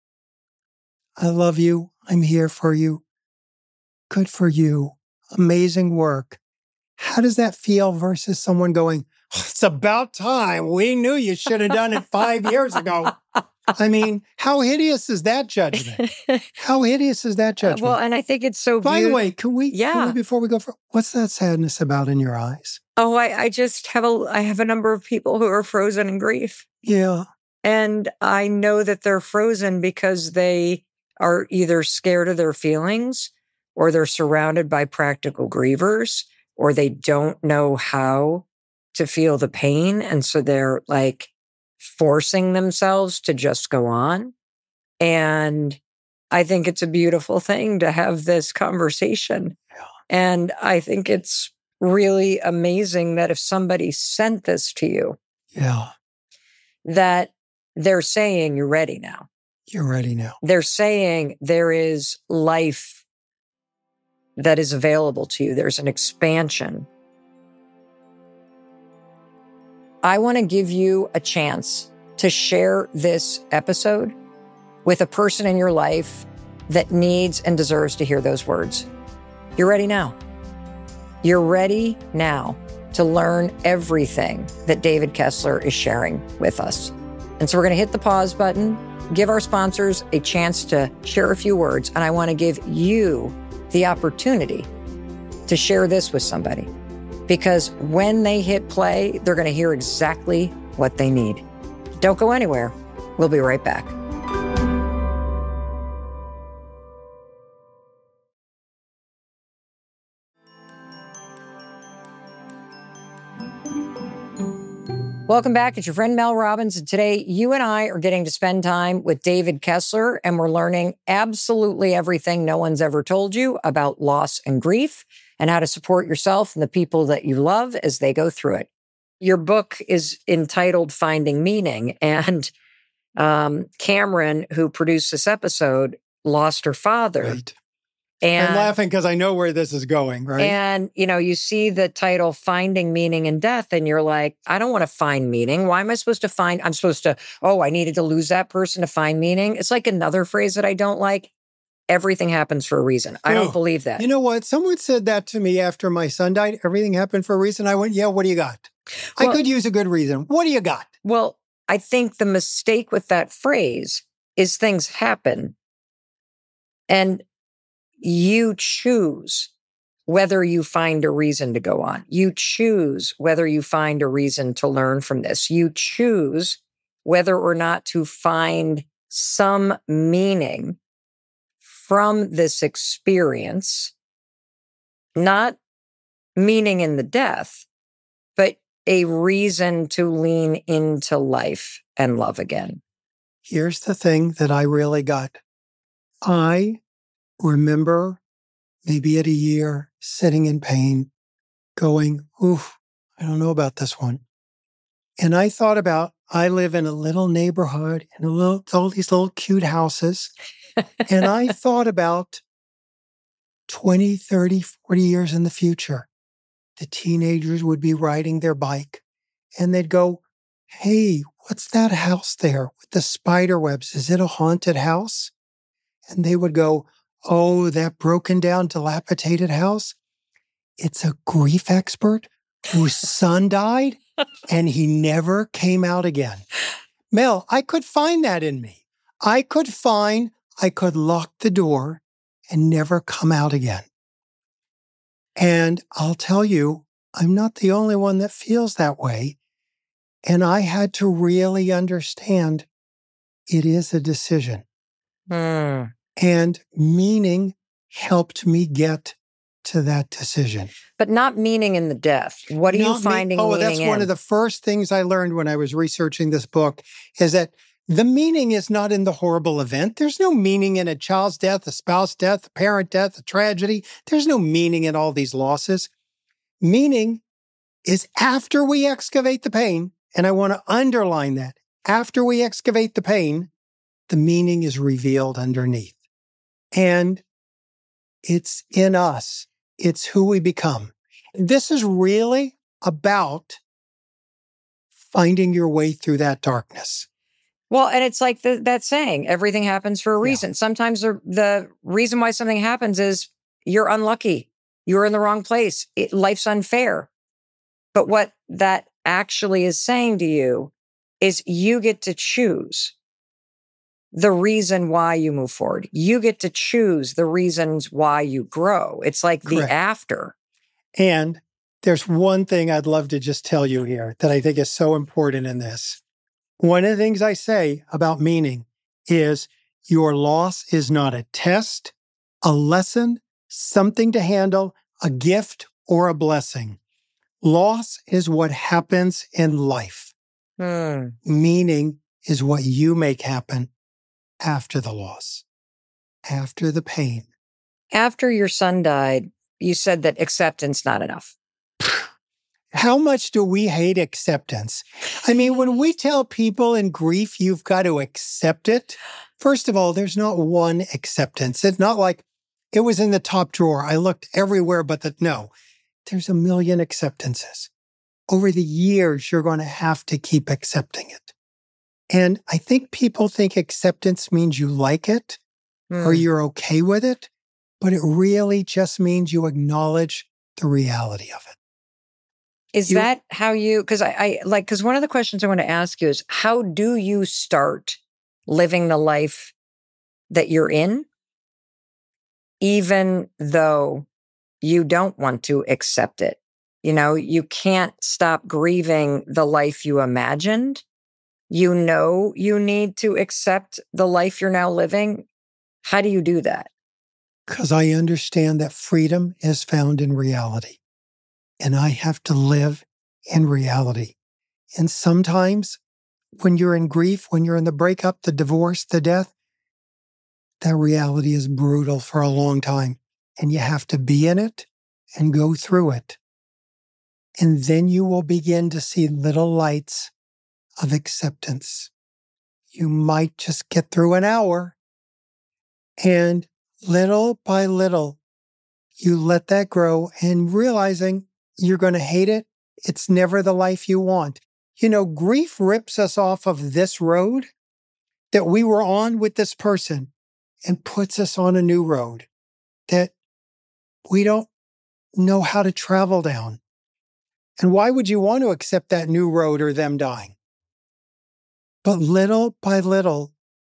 I love you. I'm here for you. Good for you. Amazing work. How does that feel versus someone going, it's about time. We knew you should have done it 5 years ago. I mean, how hideous is that judgment? How hideous is that judgment? Well, and I think it's so By the way, can we, Yeah. before we go, what's that sadness about in your eyes? Oh, I just have I have a number of people who are frozen in grief. Yeah. And I know that they're frozen because they are either scared of their feelings or they're surrounded by practical grievers or they don't know how to feel the pain. And so they're like forcing themselves to just go on. And I think it's a beautiful thing to have this conversation. Yeah. And I think it's really amazing that if somebody sent this to you, that they're saying you're ready now. You're ready now. They're saying there is life that is available to you. There's an expansion. I want to give you a chance to share this episode with a person in your life that needs and deserves to hear those words. You're ready now. You're ready now to learn everything that David Kessler is sharing with us. And so we're going to hit the pause button, give our sponsors a chance to share a few words. And I want to give you the opportunity to share this with somebody. Because when they hit play, they're going to hear exactly what they need. Don't go anywhere. We'll be right back. Welcome back. It's your friend Mel Robbins. And today you and I are getting to spend time with David Kessler, and we're learning absolutely everything no one's ever told you about loss and grief and how to support yourself and the people that you love as they go through it. Your book is entitled Finding Meaning, and Cameron, who produced this episode, lost her father. Right. And I'm laughing because I know where this is going, right? And, you see the title Finding Meaning in Death, and you're like, I don't want to find meaning. Why am I supposed to find? I needed to lose that person to find meaning. It's like another phrase that I don't like. Everything happens for a reason. I don't believe that. You know what? Someone said that to me after my son died. Everything happened for a reason. I went, yeah, what do you got? I could use a good reason. What do you got? Well, I think the mistake with that phrase is things happen and you choose whether you find a reason to go on. You choose whether you find a reason to learn from this. You choose whether or not to find some meaning from this experience, not meaning in the death, but a reason to lean into life and love again. Here's the thing that I really got. I remember maybe at a year sitting in pain going, oof, I don't know about this one. And I thought about, I live in a little neighborhood and all these little cute houses. And I thought about 20, 30, 40 years in the future, the teenagers would be riding their bike and they'd go, hey, what's that house there with the spider webs? Is it a haunted house? And they would go, oh, that broken down, dilapidated house? It's a grief expert whose son died and he never came out again. Mel, I could find that in me. I could lock the door and never come out again. And I'll tell you, I'm not the only one that feels that way. And I had to really understand it is a decision. And meaning helped me get to that decision. But not meaning in the death. What are you finding meaning in? That's one of the first things I learned when I was researching this book is that the meaning is not in the horrible event. There's no meaning in a child's death, a spouse death, a parent death, a tragedy. There's no meaning in all these losses. Meaning is after we excavate the pain, and I want to underline that, after we excavate the pain, the meaning is revealed underneath. And it's in us. It's who we become. This is really about finding your way through that darkness. Well, and it's like that saying, everything happens for a reason. Yeah. Sometimes the reason why something happens is you're unlucky. You're in the wrong place. Life's unfair. But what that actually is saying to you is you get to choose the reason why you move forward. You get to choose the reasons why you grow. It's like the after. And there's one thing I'd love to just tell you here that I think is so important in this. One of the things I say about meaning is your loss is not a test, a lesson, something to handle, a gift, or a blessing. Loss is what happens in life. Meaning is what you make happen after the loss, after the pain. After your son died, you said that acceptance not enough. How much do we hate acceptance? I mean, when we tell people in grief, you've got to accept it. First of all, there's not one acceptance. It's not like it was in the top drawer. I looked everywhere, but no, there's a million acceptances. Over the years, you're going to have to keep accepting it. And I think people think acceptance means you like it or you're okay with it, but it really just means you acknowledge the reality of it. Is that how you, because one of the questions I want to ask you is, how do you start living the life that you're in, even though you don't want to accept it? You can't stop grieving the life you imagined. You know you need to accept the life you're now living. How do you do that? Because I understand that freedom is found in reality. And I have to live in reality. And sometimes when you're in grief, when you're in the breakup, the divorce, the death, that reality is brutal for a long time. And you have to be in it and go through it. And then you will begin to see little lights of acceptance. You might just get through an hour, and little by little, you let that grow, and realizing you're going to hate it. It's never the life you want. You know, grief rips us off of this road that we were on with this person and puts us on a new road that we don't know how to travel down. And why would you want to accept that new road or them dying? But little by little,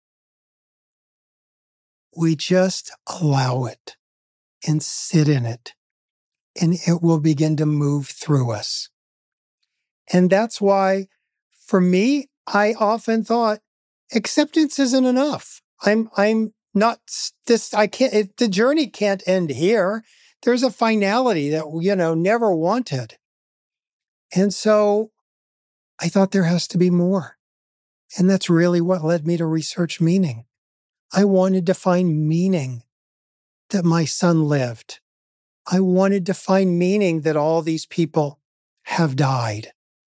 we just allow it and sit in it, and it will begin to move through us. And that's why, for me, I often thought acceptance isn't enough. I'm not this. I can't. The journey can't end here. There's a finality that never wanted, and so I thought there has to be more. And that's really what led me to research meaning. I wanted to find meaning that my son lived. I wanted to find meaning that all these people have died.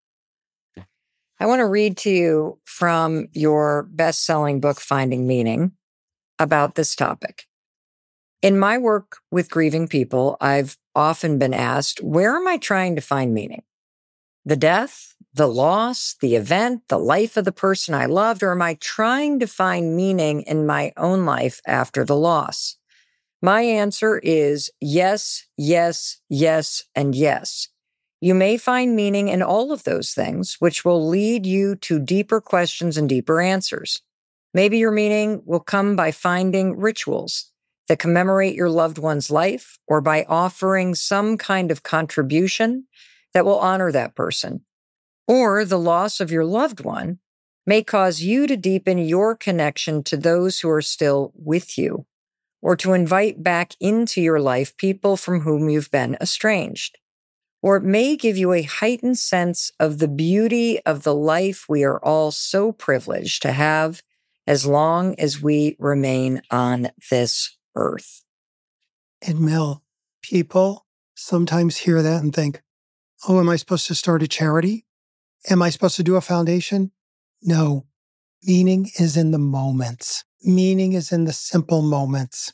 I want to read to you from your best-selling book, Finding Meaning, about this topic. In my work with grieving people, I've often been asked, where am I trying to find meaning? The death, the loss, the event, the life of the person I loved, or am I trying to find meaning in my own life after the loss? My answer is yes, yes, yes, and yes. You may find meaning in all of those things, which will lead you to deeper questions and deeper answers. Maybe your meaning will come by finding rituals that commemorate your loved one's life, or by offering some kind of contribution that will honor that person. Or the loss of your loved one may cause you to deepen your connection to those who are still with you, or to invite back into your life people from whom you've been estranged. Or it may give you a heightened sense of the beauty of the life we are all so privileged to have as long as we remain on this earth. And Mel, people sometimes hear that and think, oh, am I supposed to start a charity? Am I supposed to do a foundation? No. Meaning is in the moments. Meaning is in the simple moments.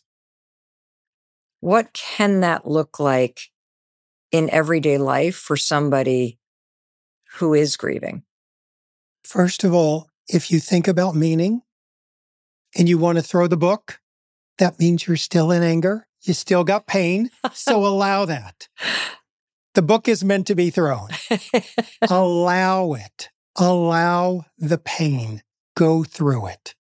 What can that look like in everyday life for somebody who is grieving? First of all, if you think about meaning and you want to throw the book, that means you're still in anger. You still got pain. So allow that. The book is meant to be thrown. Allow it. Allow the pain. Go through it.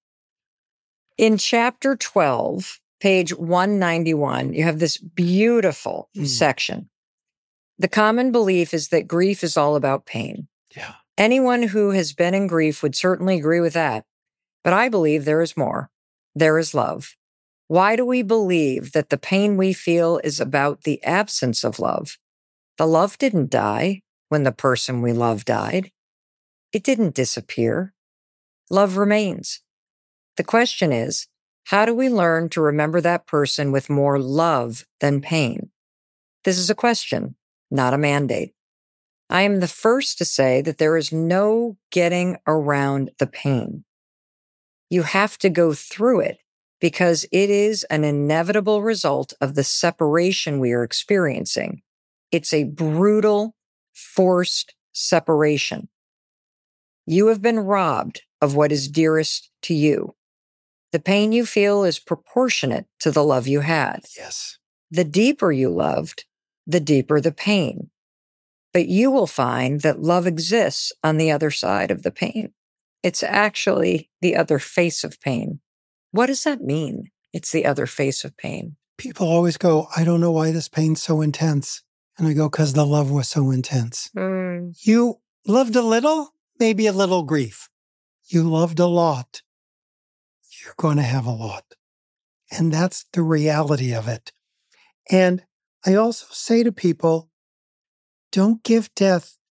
In chapter 12, page 191, you have this beautiful section. The common belief is that grief is all about pain. Yeah. Anyone who has been in grief would certainly agree with that. But I believe there is more. There is love. Why do we believe that the pain we feel is about the absence of love? The love didn't die when the person we love died. It didn't disappear. Love remains. The question is, how do we learn to remember that person with more love than pain? This is a question, not a mandate. I am the first to say that there is no getting around the pain. You have to go through it because it is an inevitable result of the separation we are experiencing. It's a brutal, forced separation. You have been robbed of what is dearest to you. The pain you feel is proportionate to the love you had. Yes. The deeper you loved, the deeper the pain. But you will find that love exists on the other side of the pain. It's actually the other face of pain. What does that mean? It's the other face of pain. People always go, I don't know why this pain's so intense. And I go, because the love was so intense. You loved a little, maybe a little grief. You loved a lot. You're going to have a lot. And that's the reality of it. And I also say to people, don't give death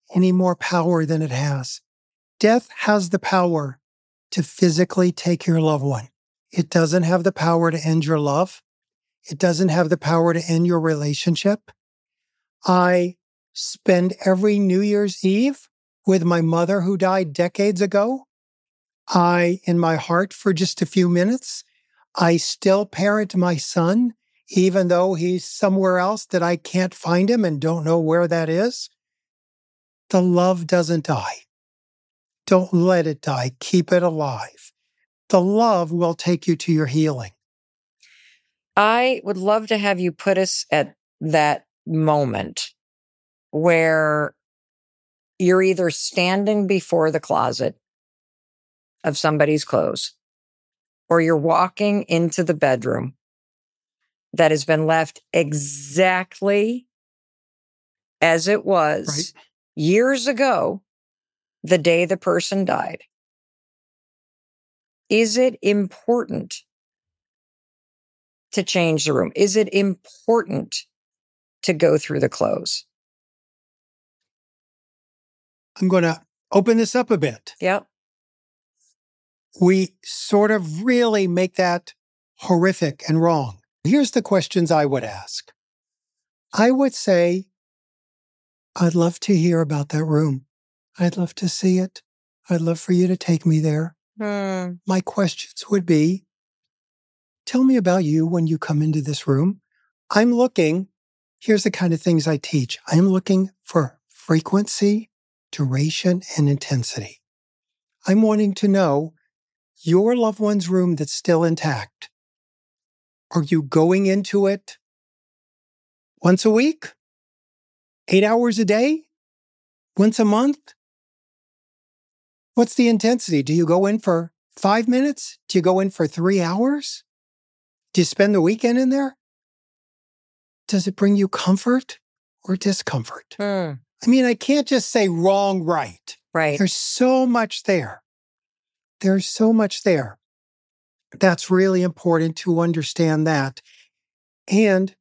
any more power than it has. Death has the power to physically take your loved one. It doesn't have the power to end your love. It doesn't have the power to end your relationship. I spend every New Year's Eve with my mother who died decades ago. In my heart for just a few minutes, I still parent my son, even though he's somewhere else that I can't find him and don't know where that is. The love doesn't die. Don't let it die. Keep it alive. The love will take you to your healing. I would love to have you put us at that moment where you're either standing before the closet of somebody's clothes or you're walking into the bedroom that has been left exactly as it was years ago, the day the person died. Is it important to change the room? Is it important to go through the clothes? I'm going to open this up a bit. Yep. We sort of really make that horrific and wrong. Here's the questions I would ask. I would say, I'd love to hear about that room. I'd love to see it. I'd love for you to take me there. My questions would be, tell me about you when you come into this room. Here's the kind of things I teach. I'm looking for frequency, duration, and intensity. I'm wanting to know your loved one's room that's still intact. Are you going into it once a week? 8 hours a day? Once a month? What's the intensity? Do you go in for 5 minutes? Do you go in for 3 hours? Do you spend the weekend in there? Does it bring you comfort or discomfort? I mean, I can't just say wrong, right. Right. There's so much there. There's so much there. That's really important to understand that. And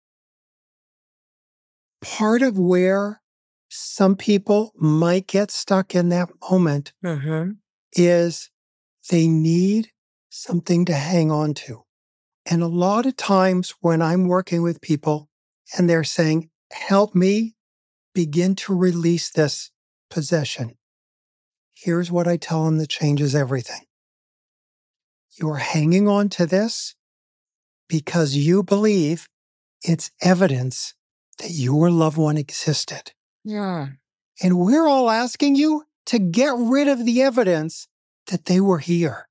part of where some people might get stuck in that moment is they need something to hang on to. And a lot of times when I'm working with people and they're saying, help me begin to release this possession, here's what I tell them that changes everything. You're hanging on to this because you believe it's evidence that your loved one existed. Yeah. And we're all asking you to get rid of the evidence that they were here.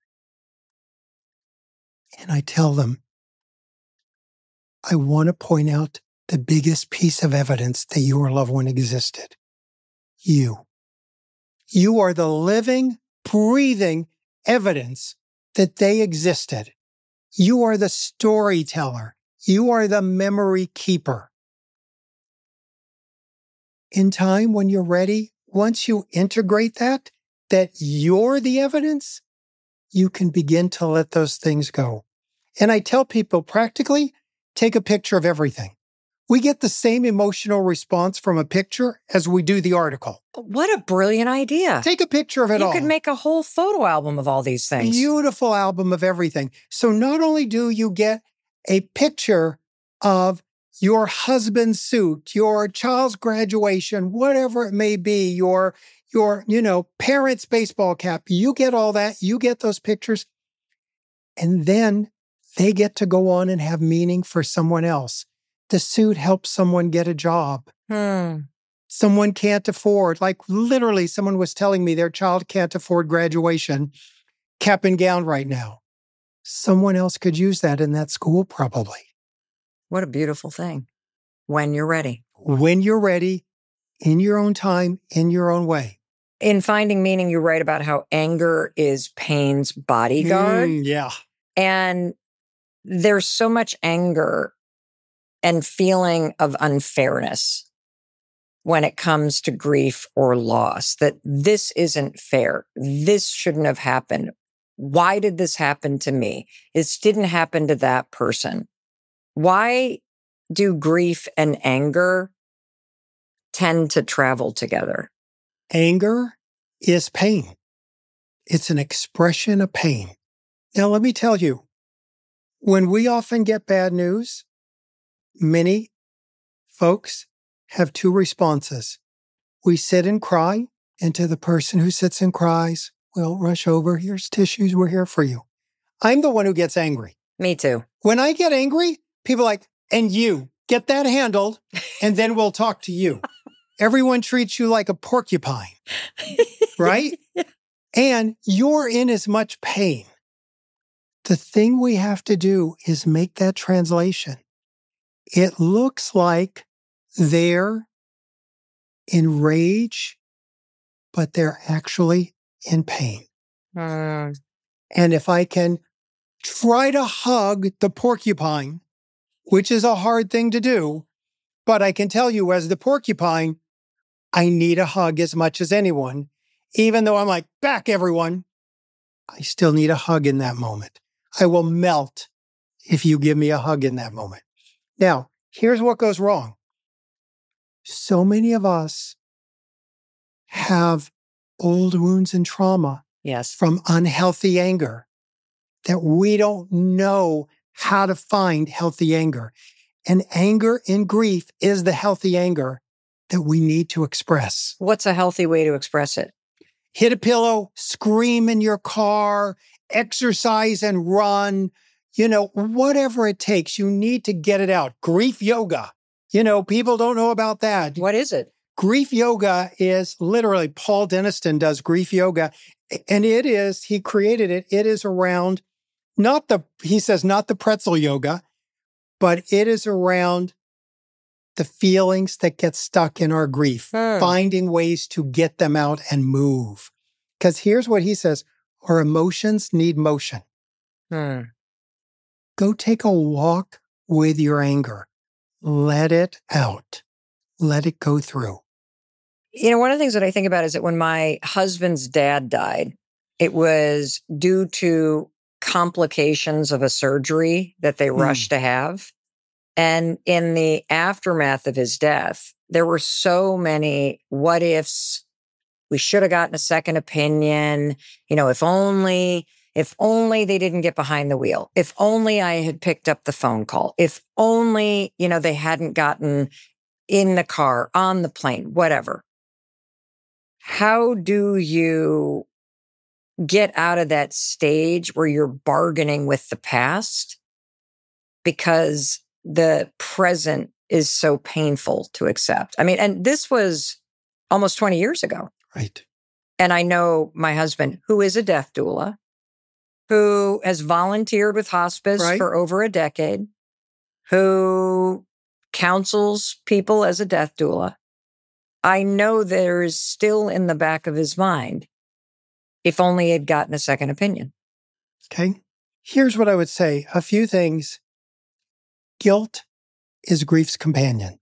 And I tell them, I want to point out the biggest piece of evidence that your loved one existed. You. You are the living, breathing evidence that they existed. You are the storyteller. You are the memory keeper. In time, when you're ready, once you integrate that you're the evidence, you can begin to let those things go. And I tell people practically, take a picture of everything. We get the same emotional response from a picture as we do the article. What a brilliant idea. Take a picture of it all. You could make a whole photo album of all these things. Beautiful album of everything. So not only do you get a picture of your husband's suit, your child's graduation, whatever it may be, your parents' baseball cap, you get all that, you get those pictures, and then they get to go on and have meaning for someone else. The suit helps someone get a job. Someone can't afford, like literally someone was telling me their child can't afford graduation, cap and gown right now. Someone else could use that in that school probably. What a beautiful thing. When you're ready. When you're ready, in your own time, in your own way. In Finding Meaning, you write about how anger is pain's bodyguard. Yeah. And there's so much anger and feeling of unfairness when it comes to grief or loss, that this isn't fair. This shouldn't have happened. Why did this happen to me? This didn't happen to that person. Why do grief and anger tend to travel together? Anger is pain. It's an expression of pain. Now, let me tell you, when we often get bad news, many folks have two responses. We sit and cry, and to the person who sits and cries, we'll rush over, here's tissues, we're here for you. I'm the one who gets angry. Me too. When I get angry, people are like, and you, get that handled, and then we'll talk to you. Everyone treats you like a porcupine, right? And you're in as much pain. The thing we have to do is make that translation. It looks like they're in rage, but they're actually in pain. And if I can try to hug the porcupine, which is a hard thing to do, but I can tell you as the porcupine, I need a hug as much as anyone. Even though I'm like, back everyone, I still need a hug in that moment. I will melt if you give me a hug in that moment. Now, here's what goes wrong. So many of us have old wounds and trauma from unhealthy anger that we don't know how to find healthy anger. And anger and grief is the healthy anger that we need to express. What's a healthy way to express it? Hit a pillow, scream in your car, exercise and run, whatever it takes, you need to get it out. Grief yoga. People don't know about that. What is it? Grief yoga is literally, Paul Denniston does grief yoga. And he created it. It is around, he says, not the pretzel yoga, but it is around the feelings that get stuck in our grief, finding ways to get them out and move. Because here's what he says, our emotions need motion. Go take a walk with your anger. Let it out. Let it go through. One of the things that I think about is that when my husband's dad died, it was due to complications of a surgery that they rushed to have. And in the aftermath of his death, there were so many what ifs. We should have gotten a second opinion. If only they didn't get behind the wheel. If only I had picked up the phone call. If only, they hadn't gotten in the car, on the plane, whatever. How do you get out of that stage where you're bargaining with the past? Because the present is so painful to accept. And this was almost 20 years ago. Right. And I know my husband, who is a death doula, who has volunteered with hospice for over a decade, who counsels people as a death doula. I know there is still in the back of his mind, if only he had gotten a second opinion. Okay. Here's what I would say. A few things. Guilt is grief's companion.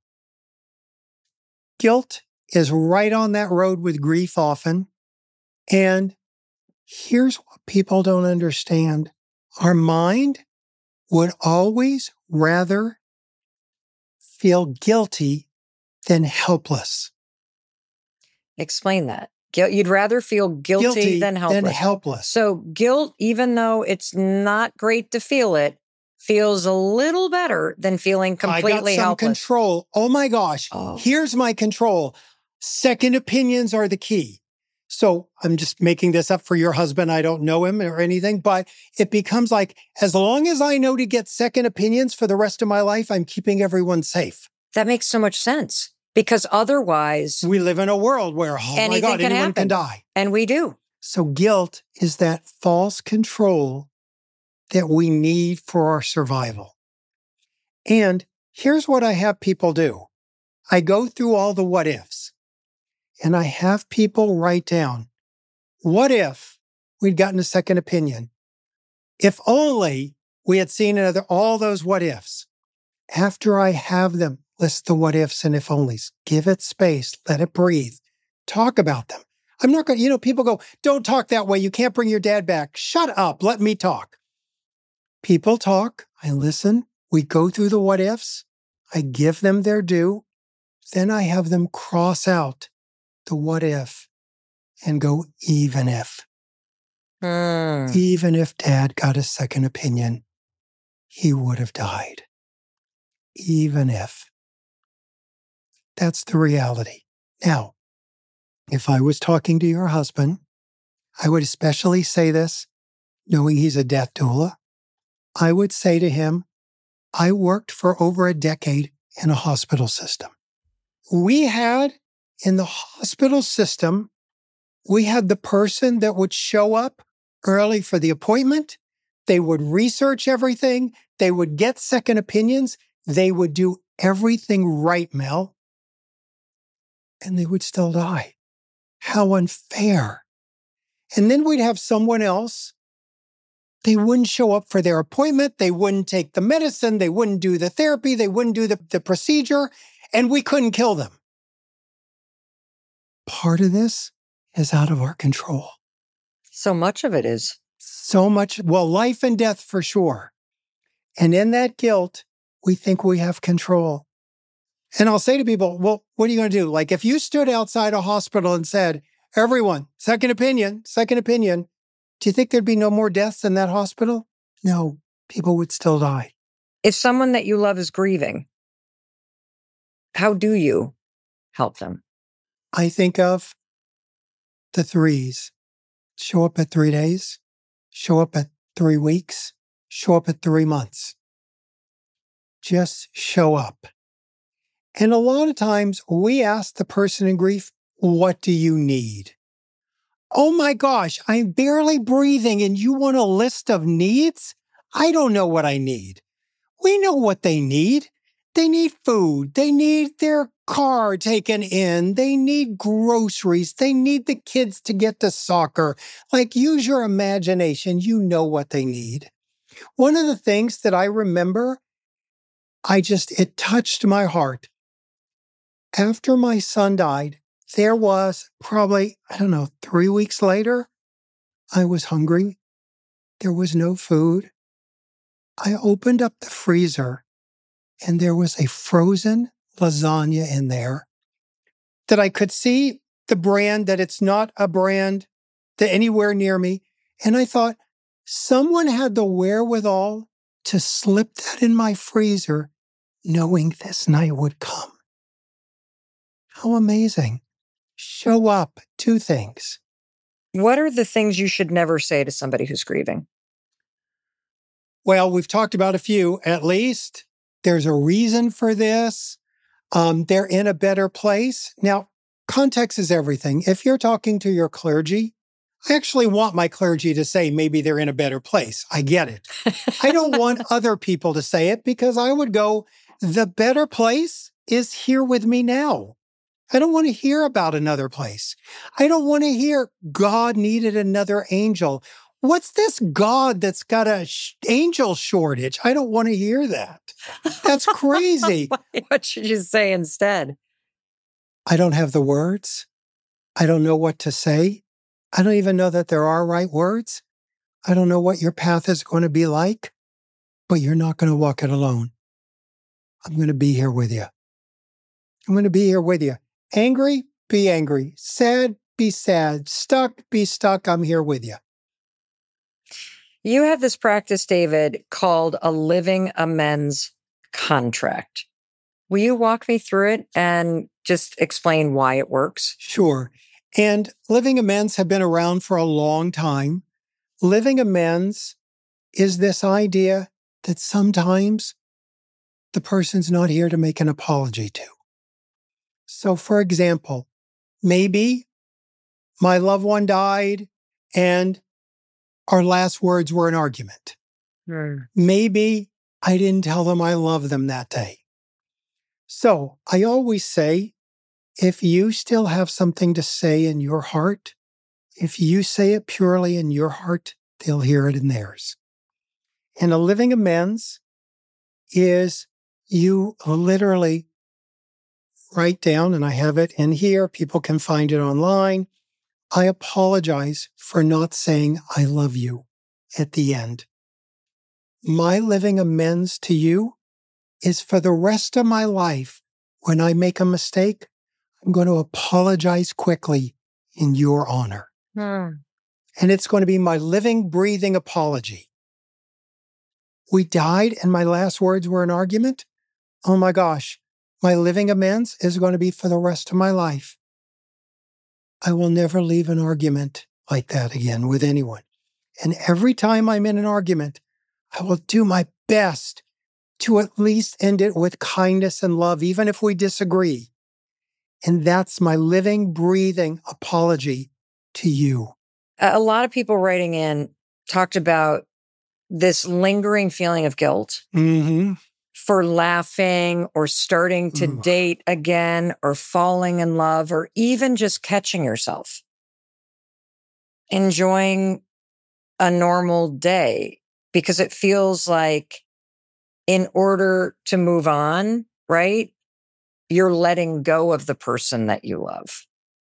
Guilt is right on that road with grief often. And here's what people don't understand. Our mind would always rather feel guilty than helpless. Explain that. You'd rather feel guilty than helpless. So guilt, even though it's not great to feel it, feels a little better than feeling completely helpless. I got some control. Oh my gosh. Here's my control. Second opinions are the key. So I'm just making this up for your husband. I don't know him or anything, but it becomes like, as long as I know to get second opinions for the rest of my life, I'm keeping everyone safe. That makes so much sense, because otherwise we live in a world where, anyone can die. And we do. So guilt is that false control that we need for our survival. And here's what I have people do. I go through all the what ifs, and I have people write down, what if we'd gotten a second opinion? If only we had seen all those what ifs. After I have them, list the what ifs and if onlys. Give it space. Let it breathe. Talk about them. I'm not going to, people go, don't talk that way. You can't bring your dad back. Shut up. Let me talk. People talk. I listen. We go through the what ifs. I give them their due. Then I have them cross out the what if and go, even if. Mm. Even if Dad got a second opinion, he would have died. Even if. That's the reality. Now, if I was talking to your husband, I would especially say this, knowing he's a death doula. I would say to him, I worked for over a decade in a hospital system. We had, in the hospital system, we had the person that would show up early for the appointment. They would research everything. They would get second opinions. They would do everything right, Mel. And they would still die. How unfair. And then we'd have someone else. They wouldn't show up for their appointment. They wouldn't take the medicine. They wouldn't do the therapy. They wouldn't do the procedure. And we couldn't kill them. Part of this is out of our control. So much of it is. So much, well, life and death for sure. And in that guilt, we think we have control. And I'll say to people, well, what are you going to do? Like if you stood outside a hospital and said, everyone, second opinion, do you think there'd be no more deaths in that hospital? No, people would still die. If someone that you love is grieving, how do you help them? I think of the threes. Show up at 3 days, show up at 3 weeks, show up at 3 months. Just show up. And a lot of times we ask the person in grief, what do you need? Oh my gosh, I'm barely breathing and you want a list of needs? I don't know what I need. We know what they need. They need food. They need their car taken in. They need groceries. They need the kids to get to soccer. Like, use your imagination. You know what they need. One of the things that I remember, it touched my heart. After my son died, there was probably, 3 weeks later, I was hungry. There was no food. I opened up the freezer and there was a frozen lasagna in there that I could see the brand, that it's not a brand that anywhere near me. And I thought, someone had the wherewithal to slip that in my freezer knowing this night would come. How amazing. Show up. 2 things. What are the things you should never say to somebody who's grieving? Well, we've talked about a few, at least. There's a reason for this. They're in a better place. Now, context is everything. If you're talking to your clergy, I actually want my clergy to say maybe they're in a better place. I get it. I don't want other people to say it because I would go, the better place is here with me now. I don't want to hear about another place. I don't want to hear God needed another angel. What's this God that's got a angel shortage? I don't want to hear that. That's crazy. What should you say instead? I don't have the words. I don't know what to say. I don't even know that there are right words. I don't know what your path is going to be like, but you're not going to walk it alone. I'm going to be here with you. I'm going to be here with you. Angry, be angry. Sad, be sad. Stuck, be stuck. I'm here with you. You have this practice, David, called a living amends contract. Will you walk me through it and just explain why it works? Sure. And living amends have been around for a long time. Living amends is this idea that sometimes the person's not here to make an apology to. So, for example, maybe my loved one died and our last words were an argument. Maybe I didn't tell them I love them that day. So I always say, if you still have something to say in your heart, if you say it purely in your heart, they'll hear it in theirs. And a living amends is you literally write down, and I have it in here, people can find it online, I apologize for not saying I love you at the end. My living amends to you is for the rest of my life, when I make a mistake, I'm going to apologize quickly in your honor. Hmm. And it's going to be my living, breathing apology. We died and my last words were an argument. Oh my gosh, my living amends is going to be for the rest of my life. I will never leave an argument like that again with anyone. And every time I'm in an argument, I will do my best to at least end it with kindness and love, even if we disagree. And that's my living, breathing apology to you. A lot of people writing in talked about this lingering feeling of guilt for laughing or starting to date again or falling in love or even just catching yourself, enjoying a normal day, because it feels like in order to move on, right, you're letting go of the person that you love.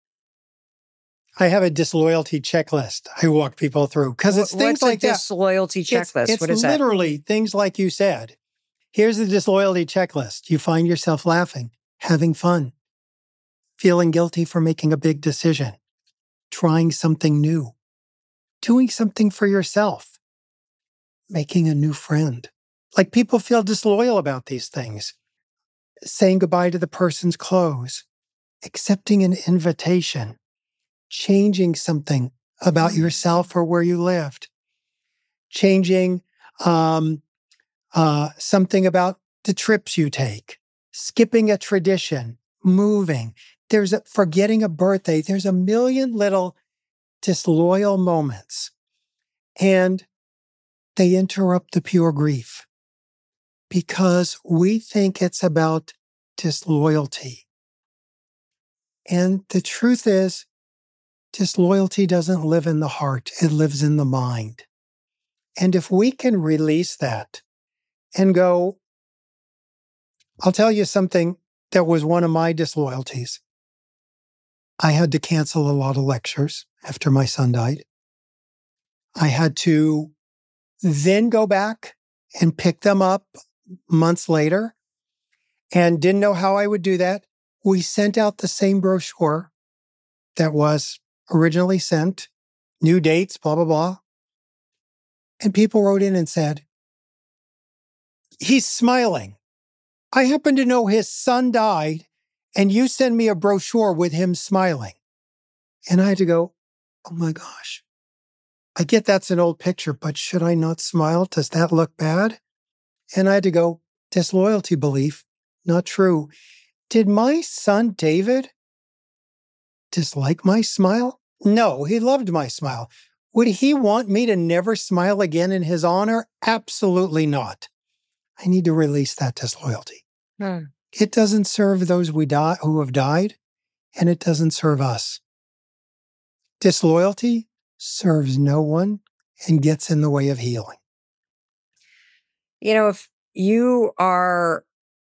I have a disloyalty checklist I walk people through because it's things like that. What's a disloyalty checklist? It's what is that? Literally things like you said. Here's the disloyalty checklist. You find yourself laughing, having fun, feeling guilty for making a big decision, trying something new, doing something for yourself, making a new friend. Like people feel disloyal about these things. Saying goodbye to the person's clothes, accepting an invitation, changing something about yourself or where you lived, changing something about the trips you take, skipping a tradition, moving. Forgetting a birthday. There's a million little disloyal moments, and they interrupt the pure grief because we think it's about disloyalty. And the truth is, disloyalty doesn't live in the heart, it lives in the mind. And if we can release that and go, I'll tell you something that was one of my disloyalties. I had to cancel a lot of lectures after my son died. I had to then go back and pick them up months later and didn't know how I would do that. We sent out the same brochure that was originally sent, new dates, blah, blah, blah. And people wrote in and said, he's smiling. I happen to know his son died, and you send me a brochure with him smiling. And I had to go, oh my gosh, I get that's an old picture, but should I not smile? Does that look bad? And I had to go, disloyalty belief, not true. Did my son David dislike my smile? No, he loved my smile. Would he want me to never smile again in his honor? Absolutely not. I need to release that disloyalty. It doesn't serve those who have died, and it doesn't serve us. Disloyalty serves no one and gets in the way of healing. You know, if you are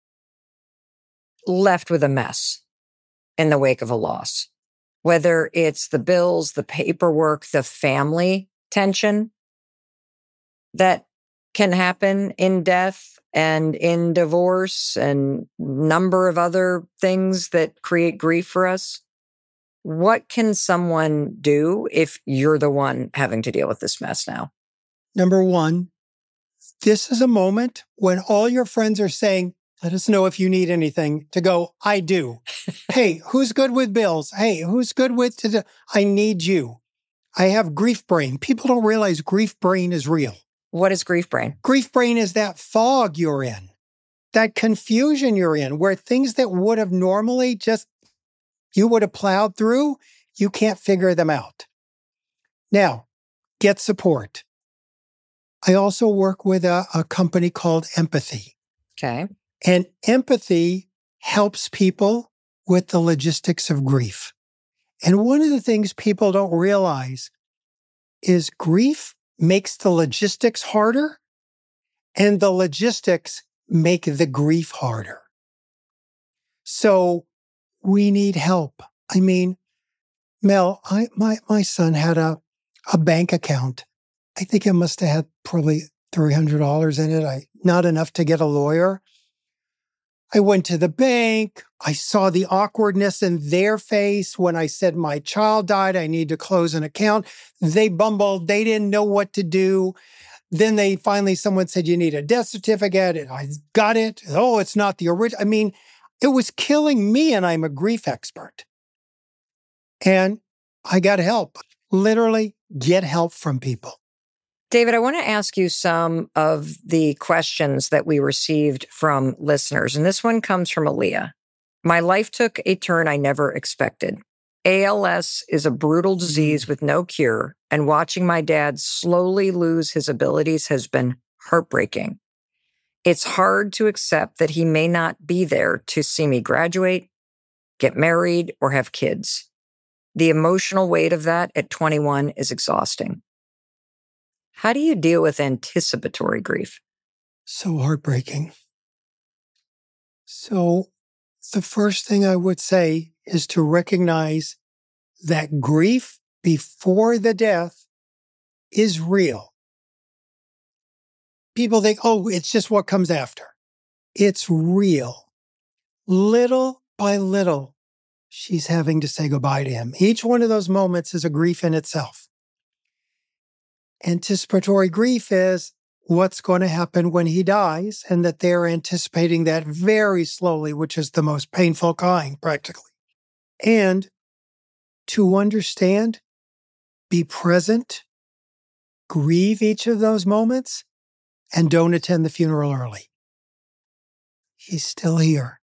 left with a mess in the wake of a loss, whether it's the bills, the paperwork, the family tension that can happen in death and in divorce and number of other things that create grief for us, what can someone do if you're the one having to deal with this mess now? Number one, this is a moment when all your friends are saying, let us know if you need anything, to go, I do. Hey, who's good with bills? Hey, who's good with, I need you. I have grief brain. People don't realize grief brain is real. What is grief brain? Grief brain is that fog you're in, that confusion you're in, where things that would have normally just, you would have plowed through, you can't figure them out. Now, get support. I also work with a company called Empathy. Okay. And Empathy helps people with the logistics of grief. And one of the things people don't realize is grief makes the logistics harder, and the logistics make the grief harder. So we need help. I mean, Mel, my son had a bank account. I think it must have had probably $300 in it. Not enough to get a lawyer. I went to the bank. I saw the awkwardness in their face when I said my child died. I need to close an account. They bumbled. They didn't know what to do. Then someone said, you need a death certificate. And I got it. Oh, it's not the original. I mean, it was killing me, and I'm a grief expert. And I got help. Literally get help from people. David, I want to ask you some of the questions that we received from listeners. And this one comes from Aaliyah. My life took a turn I never expected. ALS is a brutal disease with no cure, and watching my dad slowly lose his abilities has been heartbreaking. It's hard to accept that he may not be there to see me graduate, get married, or have kids. The emotional weight of that at 21 is exhausting. How do you deal with anticipatory grief? So heartbreaking. So the first thing I would say is to recognize that grief before the death is real. People think, oh, it's just what comes after. It's real. Little by little, she's having to say goodbye to him. Each one of those moments is a grief in itself. Anticipatory grief is what's going to happen when he dies, and that they're anticipating that very slowly, which is the most painful kind, practically. And to understand, be present, grieve each of those moments, and don't attend the funeral early. He's still here.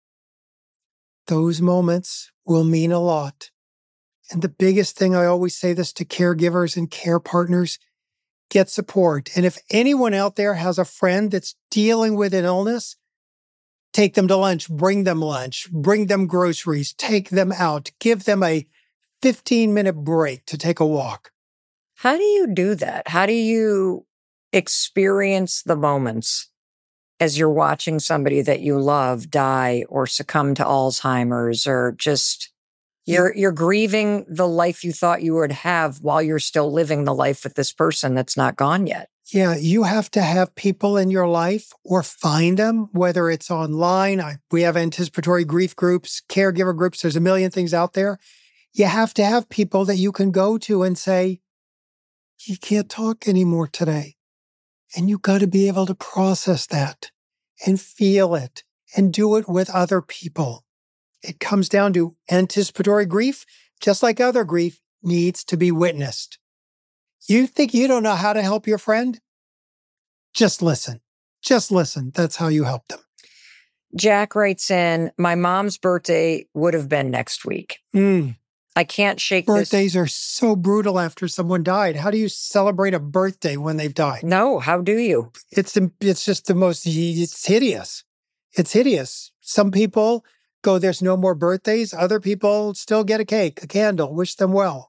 Those moments will mean a lot. And the biggest thing, I always say this to caregivers and care partners, get support. And if anyone out there has a friend that's dealing with an illness, take them to lunch, bring them groceries, take them out, give them a 15-minute break to take a walk. How do you do that? How do you experience the moments as you're watching somebody that you love die or succumb to Alzheimer's, or just you're grieving the life you thought you would have while you're still living the life with this person that's not gone yet? Yeah, you have to have people in your life, or find them, whether it's online. We have anticipatory grief groups, caregiver groups. There's a million things out there. You have to have people that you can go to and say, you can't talk anymore today. And you got to be able to process that and feel it and do it with other people. It comes down to anticipatory grief, just like other grief, needs to be witnessed. You think you don't know how to help your friend? Just listen. Just listen. That's how you help them. Jack writes in, my mom's birthday would have been next week. I can't shake this. Birthdays are so brutal after someone died. How do you celebrate a birthday when they've died? No, how do you? It's just the most, it's hideous. It's hideous. Some people go, there's no more birthdays. Other people still get a cake, a candle, wish them well.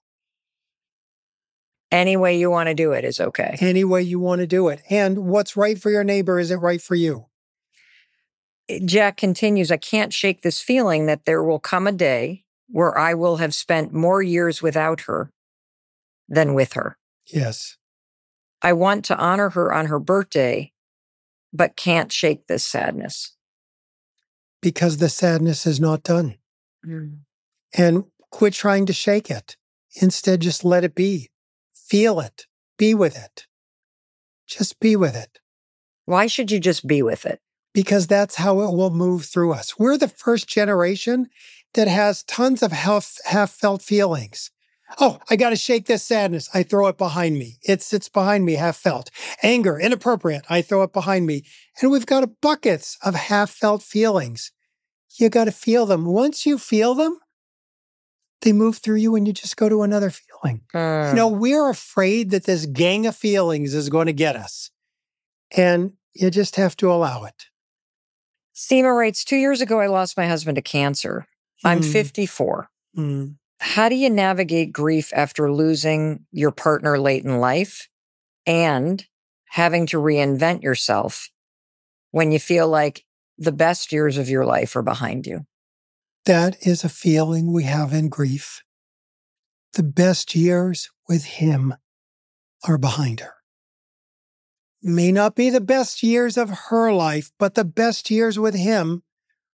Any way you want to do it is okay. Any way you want to do it. And what's right for your neighbor isn't right for you. Jack continues, I can't shake this feeling that there will come a day where I will have spent more years without her than with her. Yes. I want to honor her on her birthday, but can't shake this sadness. Because the sadness is not done. And quit trying to shake it. Instead, just let it be. Feel it. Be with it. Just be with it. Why should you just be with it? Because that's how it will move through us. We're the first generation that has tons of half-felt feelings. Oh, I got to shake this sadness. I throw it behind me. It sits behind me, half-felt. Anger, inappropriate. I throw it behind me. And we've got buckets of half-felt feelings. You got to feel them. Once you feel them, they move through you and you just go to another feeling. We're afraid that this gang of feelings is going to get us. And you just have to allow it. Seema writes, 2 years ago, I lost my husband to cancer. I'm 54. How do you navigate grief after losing your partner late in life and having to reinvent yourself when you feel like the best years of your life are behind you? That is a feeling we have in grief. The best years with him are behind her. May not be the best years of her life, but the best years with him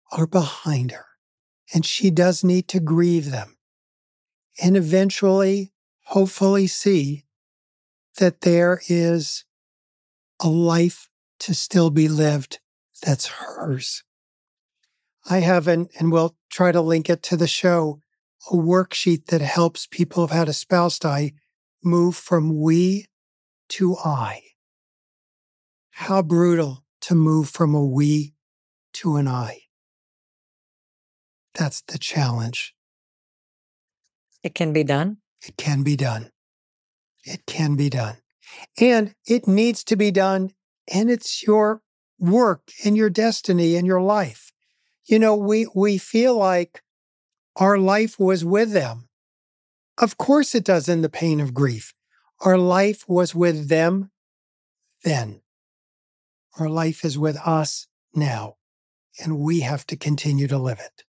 are behind her. And she does need to grieve them. And eventually, hopefully see that there is a life to still be lived that's hers. I have, and we'll try to link it to the show, a worksheet that helps people who've had a spouse die move from we to I. How brutal to move from a we to an I. That's the challenge. It can be done. It can be done. It can be done. And it needs to be done, and it's your work and your destiny and your life. You know, we feel like our life was with them. Of course it does in the pain of grief. Our life was with them then. Our life is with us now, and we have to continue to live it.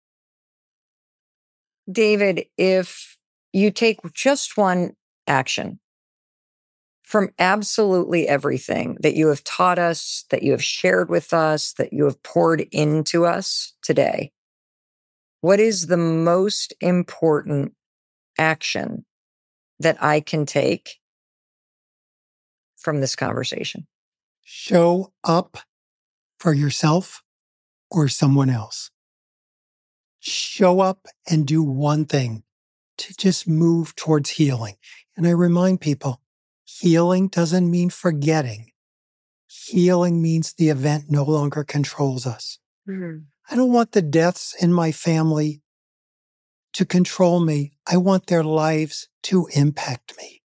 David, if you take just one action from absolutely everything that you have taught us, that you have shared with us, that you have poured into us today, what is the most important action that I can take from this conversation? Show up for yourself or someone else. Show up and do one thing to just move towards healing. And I remind people, healing doesn't mean forgetting. Healing means the event no longer controls us. Mm-hmm. I don't want the deaths in my family to control me. I want their lives to impact me.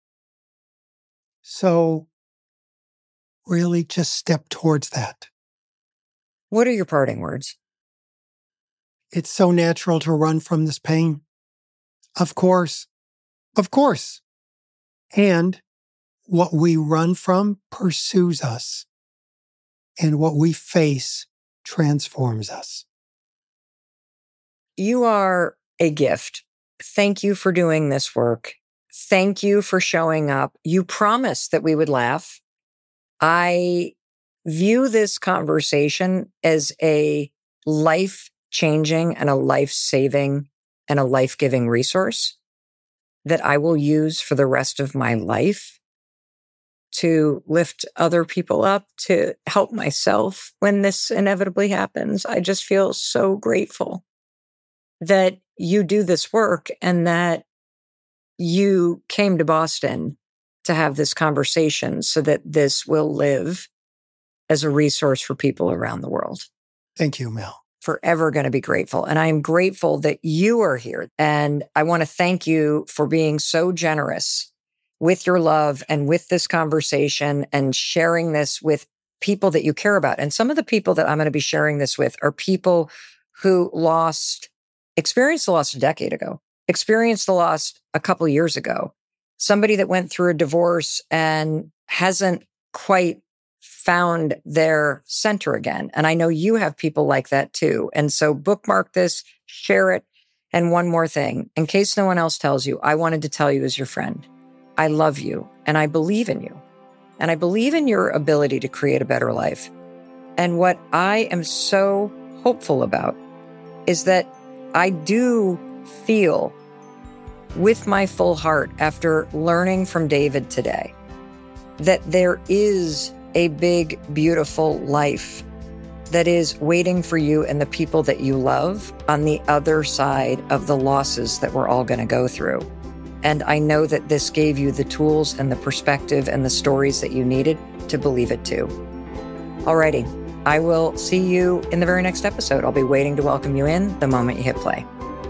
So really just step towards that. What are your parting words? It's so natural to run from this pain. Of course. Of course. And what we run from pursues us. And what we face transforms us. You are a gift. Thank you for doing this work. Thank you for showing up. You promised that we would laugh. I view this conversation as a life-changing and a life-saving and a life-giving resource that I will use for the rest of my life to lift other people up, to help myself when this inevitably happens. I just feel so grateful that you do this work and that you came to Boston to have this conversation so that this will live as a resource for people around the world. Thank you, Mel. Forever going to be grateful. And I am grateful that you are here. And I want to thank you for being so generous with your love and with this conversation and sharing this with people that you care about. And some of the people that I'm going to be sharing this with are people who experienced the loss a decade ago, experienced the loss a couple of years ago, somebody that went through a divorce and hasn't quite found their center again. And I know you have people like that too. And so bookmark this, share it. And one more thing, in case no one else tells you, I wanted to tell you as your friend, I love you and I believe in you. And I believe in your ability to create a better life. And what I am so hopeful about is that I do feel with my full heart after learning from David today that there is a big, beautiful life that is waiting for you and the people that you love on the other side of the losses that we're all going to go through. And I know that this gave you the tools and the perspective and the stories that you needed to believe it too. Alrighty, I will see you in the very next episode. I'll be waiting to welcome you in the moment you hit play.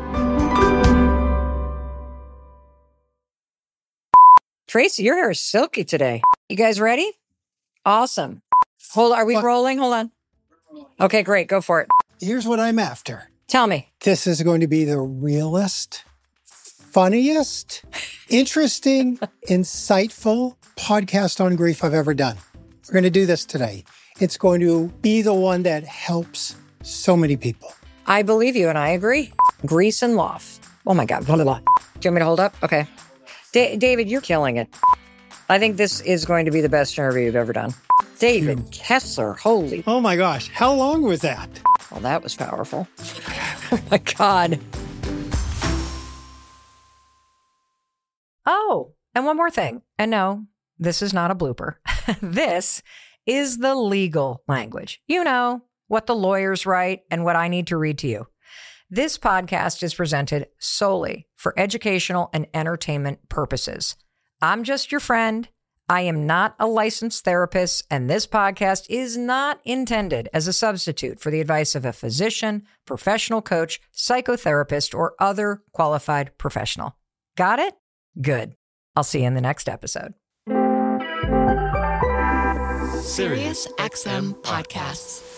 Tracy, your hair is silky today. You guys ready? Awesome. Are we rolling? Hold on. Okay, great. Go for it. Here's what I'm after. Tell me. This is going to be the realest, funniest, interesting, insightful podcast on grief I've ever done. We're going to do this today. It's going to be the one that helps so many people. I believe you and I agree. Grease and loft. Oh my God. Blah, blah, blah. Do you want me to hold up? Okay. David, you're killing it. I think this is going to be the best interview you've ever done. David Kessler, holy. Oh my gosh. How long was that? Well, that was powerful. Oh my God. Oh, and one more thing. And no, this is not a blooper. This is the legal language. You know, what the lawyers write and what I need to read to you. This podcast is presented solely for educational and entertainment purposes. I'm just your friend. I am not a licensed therapist, and this podcast is not intended as a substitute for the advice of a physician, professional coach, psychotherapist, or other qualified professional. Got it? Good. I'll see you in the next episode. SiriusXM Podcasts.